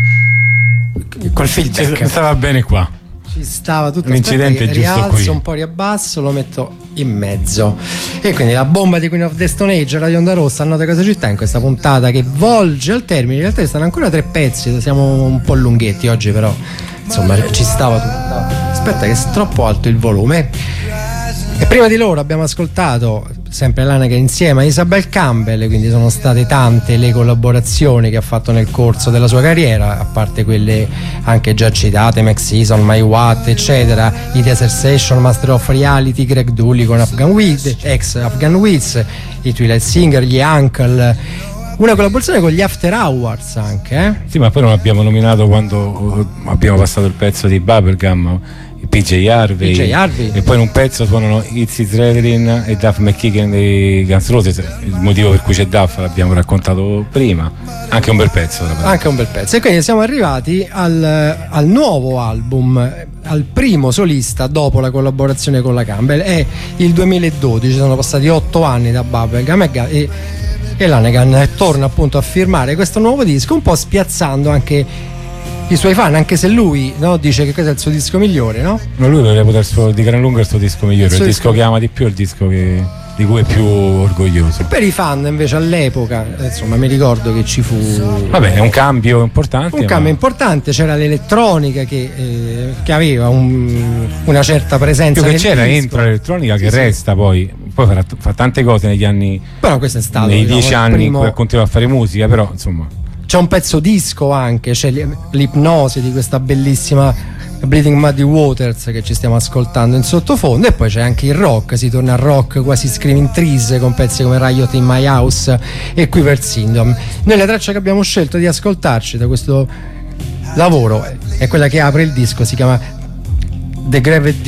Col feedback stava bene qua. ci stava tutto. L'incidente è giusto qui. Rialzo un po', riabbasso, lo metto in mezzo. E quindi la bomba di Queen of the Stone Age, Radio Onda Rossa, a Nota Casa Città, in questa puntata che volge al termine. In realtà stanno ancora 3 pezzi, siamo un po' lunghetti oggi, però insomma ci stava tutto. Aspetta che è troppo alto il volume. E prima di loro abbiamo ascoltato sempre Lanagan insieme a Isabel Campbell, quindi sono state tante le collaborazioni che ha fatto nel corso della sua carriera, a parte quelle anche già citate, Max Season, My Watt, eccetera, i Desert Session, Master of Reality, Greg Dulli con ex Afghan Wiz, i Twilight Singer, gli Uncle, una collaborazione con gli After Hours anche, Sì, ma poi non abbiamo nominato quando abbiamo passato il pezzo di Bubblegum, PJ Harvey, e poi in un pezzo suonano Izzy Stradlin e Duff McKagan dei Guns N' Roses. Il motivo per cui c'è Duff l'abbiamo raccontato prima, anche un bel pezzo, e quindi siamo arrivati al nuovo album, al primo solista dopo la collaborazione con la Campbell. È il 2012, sono passati 8 anni da Bubblegum e Lanagan torna appunto a firmare questo nuovo disco, un po' spiazzando anche i suoi fan, anche se lui, no, dice che questo è il suo disco migliore, no? No, lui lo reputa di gran lunga il suo disco migliore, il disco che ama di più, il disco di cui è più orgoglioso. Per i fan invece all'epoca, insomma, mi ricordo che ci fu... Vabbè, è un cambio importante. Importante, c'era l'elettronica che aveva una certa presenza. Più che c'era, entra l'elettronica che resta poi fa tante cose negli anni. Però questo è stato nei 10 anni in cui continua a fare musica, però insomma. C'è un pezzo disco anche, c'è l'ipnosi di questa bellissima Bleeding Muddy Waters che ci stiamo ascoltando in sottofondo, e poi c'è anche il rock, si torna al rock quasi Screaming Trees con pezzi come Riot in My House e Quiver Syndrome. Noi la traccia che abbiamo scelto di ascoltarci da questo lavoro è quella che apre il disco, si chiama The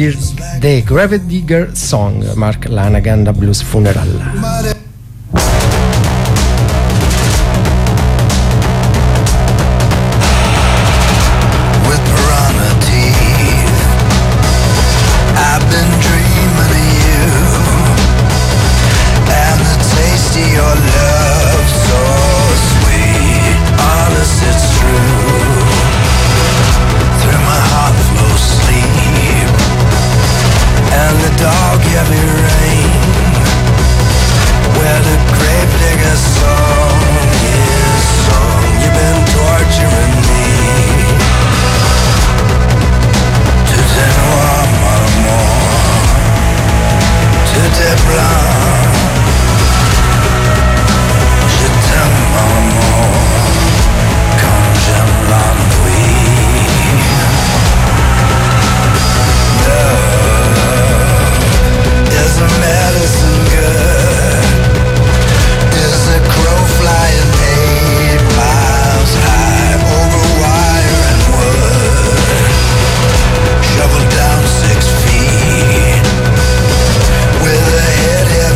Grave Digger Song, Mark Lanagan, da Blues Funeral. Head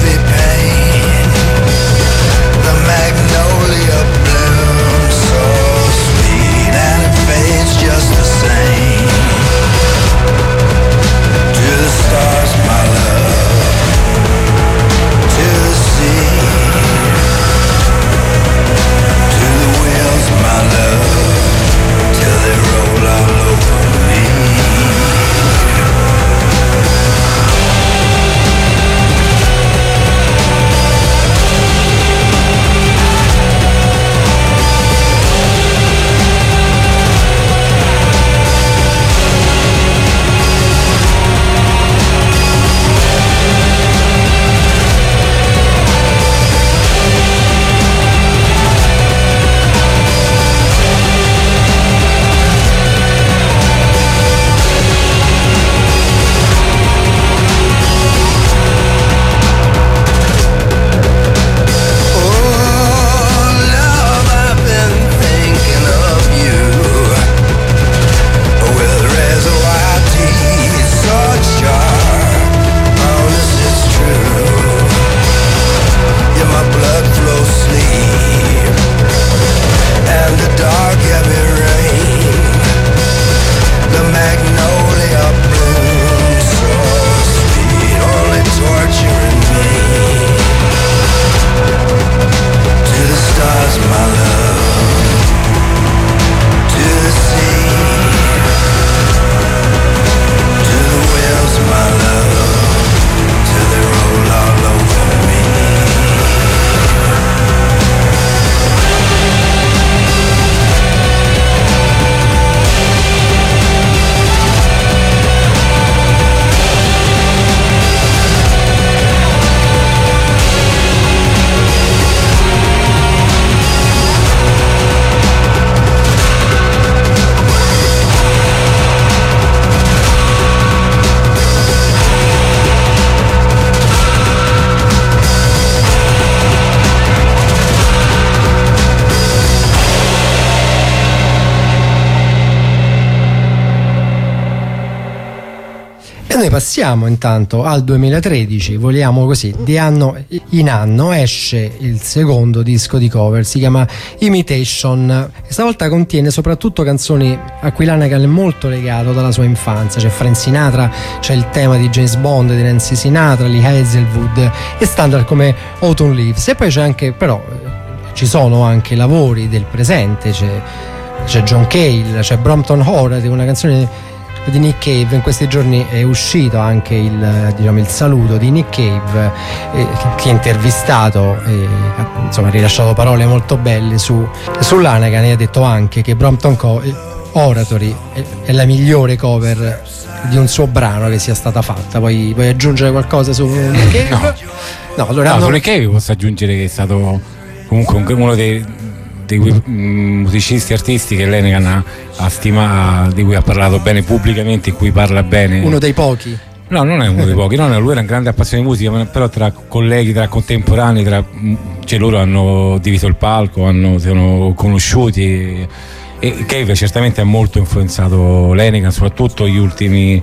passiamo intanto al 2013, voliamo così di anno in anno, esce il secondo disco di cover, si chiama Imitation e stavolta contiene soprattutto canzoni a cui Lanegan è molto legato dalla sua infanzia. C'è Frank Sinatra, c'è il tema di James Bond di Nancy Sinatra, Lee Hazelwood e standard come Autumn Leaves, e poi c'è anche, però ci sono anche lavori del presente, c'è John Cale, c'è Brompton Horde, una canzone di Nick Cave. In questi giorni è uscito anche il saluto di Nick Cave, che ha intervistato e insomma ha rilasciato parole molto belle su Lanegan, e ha detto anche che Brompton Oratory è la migliore cover di un suo brano che sia stata fatta. Vuoi aggiungere qualcosa su Nick Cave? No, allora su Nick Cave posso aggiungere che è stato comunque uno dei musicisti, artisti che Lanegan ha stimato, di cui ha parlato bene pubblicamente, in cui parla bene. Uno dei pochi. No, non è uno dei pochi, no, lui era un grande appassionato di musica, però tra colleghi, tra contemporanei, cioè loro hanno diviso il palco, sono conosciuti, e Cave certamente ha molto influenzato Lanegan, soprattutto gli ultimi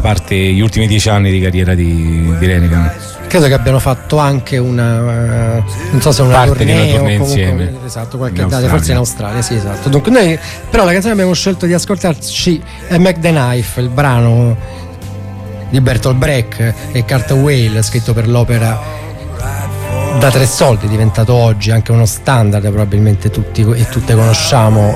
10 anni di carriera di Lanegan. Credo che abbiano fatto anche non so se una tournée o comunque, insieme. Esatto, qualche data, forse in Australia, sì, esatto. Dunque noi però la canzone che abbiamo scelto di ascoltarci è Make the Knife, il brano di Bertolt Brecht e Kurt Weill, scritto per l'opera Da tre soldi, diventato oggi anche uno standard. Probabilmente tutti e tutte conosciamo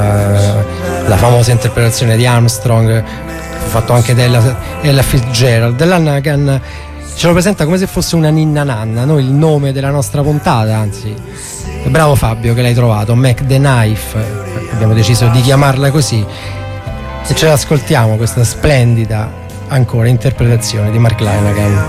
la famosa interpretazione di Armstrong, fatto anche da Ella Fitzgerald. Lanegan ce lo presenta come se fosse una ninna nanna, noi il nome della nostra puntata, anzi bravo Fabio che l'hai trovato, Make the Knife, abbiamo deciso di chiamarla così e ce l'ascoltiamo, questa splendida ancora interpretazione di Mark Lanegan.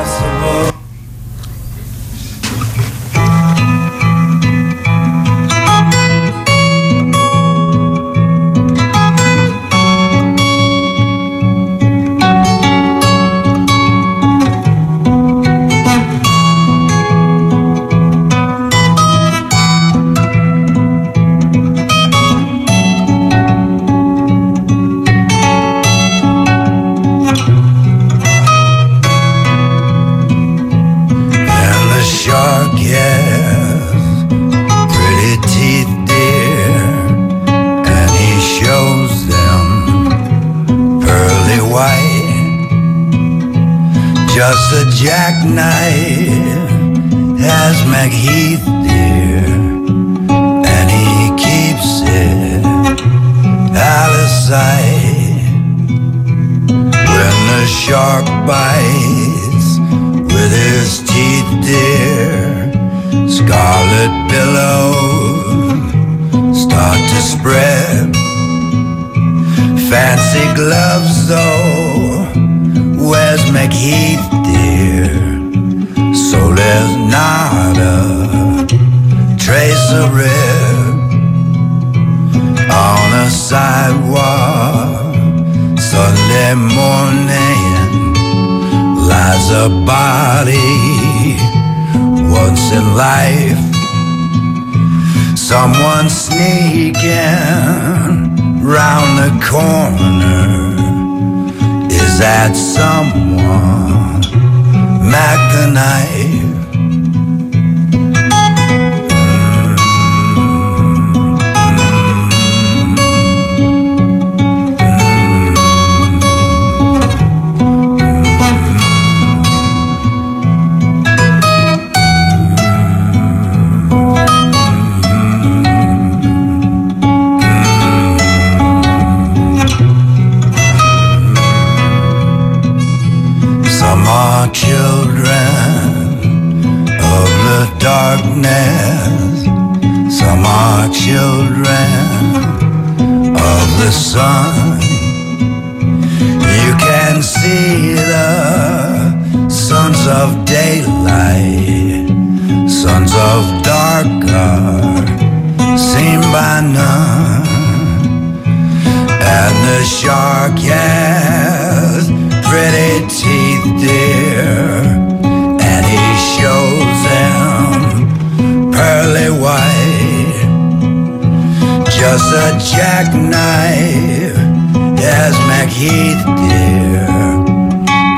Just a jackknife has McHeath dear, and he keeps it out of sight. When the shark bites with his teeth dear, scarlet billows start to spread. Fancy gloves though, where's McHeath dear? So there's not a trace of red on a sidewalk. Sunday morning lies a body once in life. Someone sneaking round the corner. Is that someone? Mac the Knife. Children of the darkness, some are children of the sun. You can see the sons of daylight, sons of dark are seen by none. And the shark has pretty teeth, dear, and he shows them pearly white. Just a jackknife as McHeath, dear,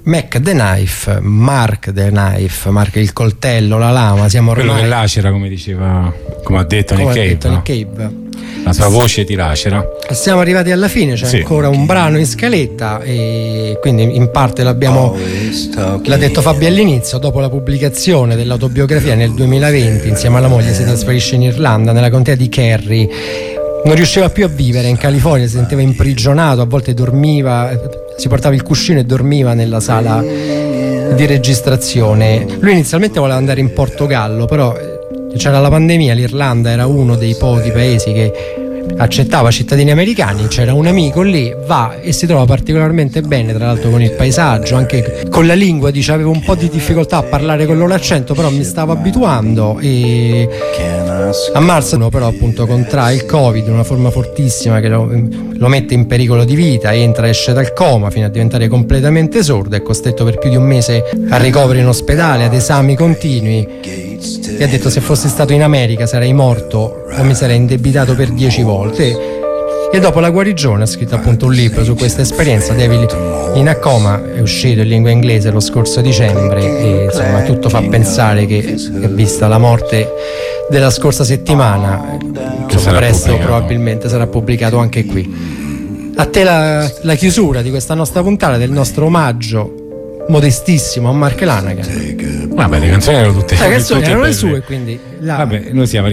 Mac the Knife, Mark the Knife, Mark il coltello, la lama, siamo quello ormai... che lacera, come diceva, come ha detto Nick Cave, no? Cave. La sua voce ti lacera. Siamo arrivati alla fine, c'è ancora un brano in scaletta e quindi in parte l'ha detto Fabio all'inizio. Dopo la pubblicazione dell'autobiografia nel 2020 insieme alla moglie si trasferisce in Irlanda, nella contea di Kerry. Non riusciva più a vivere in California, si sentiva imprigionato, a volte dormiva, si portava il cuscino e dormiva nella sala di registrazione. Lui inizialmente voleva andare in Portogallo, però c'era la pandemia, l'Irlanda era uno dei pochi paesi che accettava cittadini americani, c'era un amico lì, va e si trova particolarmente bene, tra l'altro con il paesaggio, anche con la lingua, dice avevo un po' di difficoltà a parlare con loro accento, però mi stavo abituando. E a marzo però appunto contrae il Covid in una forma fortissima che lo mette in pericolo di vita, entra e esce dal coma fino a diventare completamente sordo, è costretto per più di un mese a ricovero in ospedale, ad esami continui, e ha detto se fossi stato in America sarei morto o mi sarei indebitato per 10 volte. E dopo la guarigione ha scritto appunto un libro su questa esperienza. Devil in a Coma è uscito in lingua inglese lo scorso dicembre e insomma tutto fa pensare che vista la morte della scorsa settimana presto probabilmente sarà pubblicato anche qui. A te la chiusura di questa nostra puntata, del nostro omaggio modestissimo a Mark Lanegan. Vabbè, le canzoni erano tutte le canzoni erano le sue, quindi vabbè, noi siamo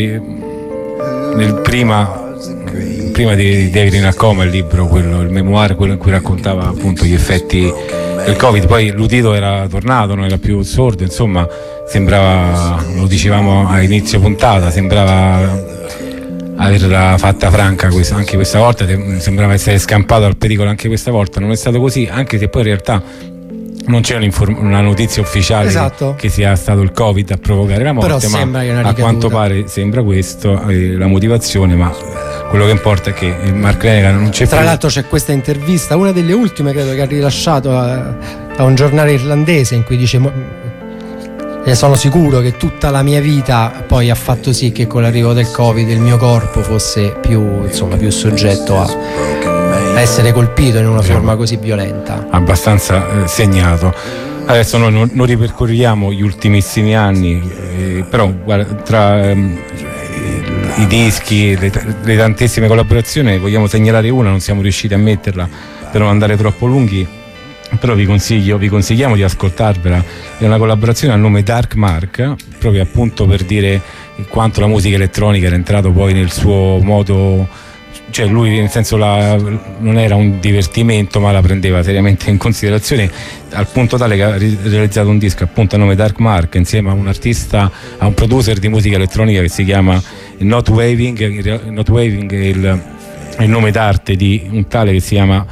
nel prima di Devil in a Coma, il libro, il memoir, quello in cui raccontava appunto gli effetti del Covid. Poi l'udito era tornato, non era più sordo, insomma sembrava, lo dicevamo a inizio puntata, sembrava averla fatta franca anche questa volta, sembrava essere scampato dal pericolo anche questa volta. Non è stato così, anche se poi in realtà non c'è una notizia ufficiale, esatto, che sia stato il Covid a provocare la morte, ma a quanto pare sembra questo la motivazione. Ma quello che importa è che Mark Lanegan non c'è più. Tra l'altro c'è questa intervista, una delle ultime credo che ha rilasciato a un giornale irlandese, in cui dice sono sicuro che tutta la mia vita poi ha fatto sì che con l'arrivo del Covid il mio corpo fosse più soggetto a essere colpito in una forma così violenta, abbastanza segnato. Adesso noi non ripercorriamo gli ultimissimi anni, però guarda, tra i dischi, le tantissime collaborazioni, vogliamo segnalare una, non siamo riusciti a metterla per non andare troppo lunghi, però vi consigliamo di ascoltarvela. È una collaborazione a nome Dark Mark, proprio appunto per dire quanto la musica elettronica era entrato poi nel suo modo, cioè lui nel senso non era un divertimento ma la prendeva seriamente in considerazione, al punto tale che ha realizzato un disco appunto a nome Dark Mark insieme a un artista, a un producer di musica elettronica che si chiama Not Waving. Not Waving è il nome d'arte di un tale che si chiama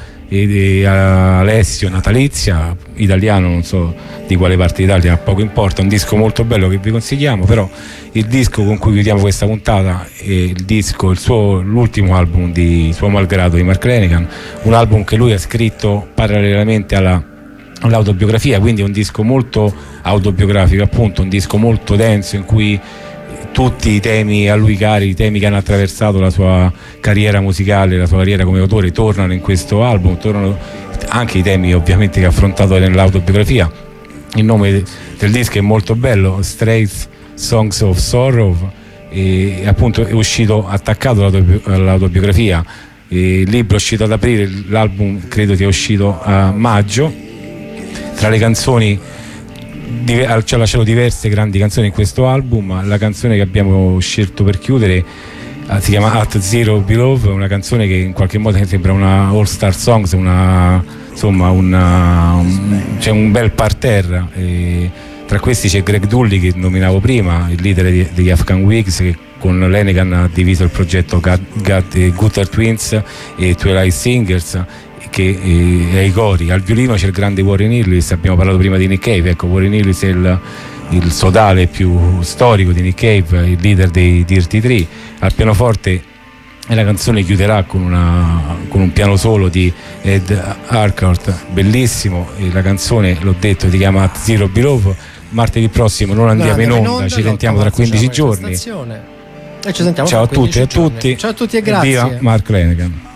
Alessio Natalizia, italiano, non so di quale parte d'Italia, poco importa. Un disco molto bello che vi consigliamo. Però il disco con cui chiudiamo questa puntata è l'ultimo album di Suo Malgrado di Mark Lanegan, un album che lui ha scritto parallelamente all'autobiografia, quindi è un disco molto autobiografico, appunto un disco molto denso in cui tutti i temi a lui cari, i temi che hanno attraversato la sua carriera musicale, la sua carriera come autore, tornano in questo album, tornano anche i temi ovviamente che ha affrontato nell'autobiografia. Il nome del disco è molto bello, Straight Songs of Sorrow, e appunto è uscito attaccato all'autobiografia. Il libro è uscito ad aprile, l'album credo sia uscito a maggio. Tra le canzoni ci ha lasciato diverse grandi canzoni in questo album. La canzone che abbiamo scelto per chiudere si chiama At Zero Below, una canzone che in qualche modo sembra una All Star Songs, c'è un bel parterre. Tra questi c'è Greg Dulli, che nominavo prima, il leader degli Afghan Whigs, che con Lanegan ha diviso il progetto Gutter Twins e Twilight Singers, che è ai cori. Al violino c'è il grande Warren Ellis, abbiamo parlato prima di Nick Cave, ecco, Warren Ellis è il sodale più storico di Nick Cave, il leader dei Dirty Tree. Al pianoforte, e la canzone chiuderà con un piano solo di Ed Harcourt, bellissimo. E la canzone, l'ho detto, si chiama At Zero Below. Martedì prossimo non andiamo in onda, ci sentiamo tra 15 giorni. E ci sentiamo ciao a tutti e a tutti. Ciao a tutti e grazie. Viva Mark Lanegan.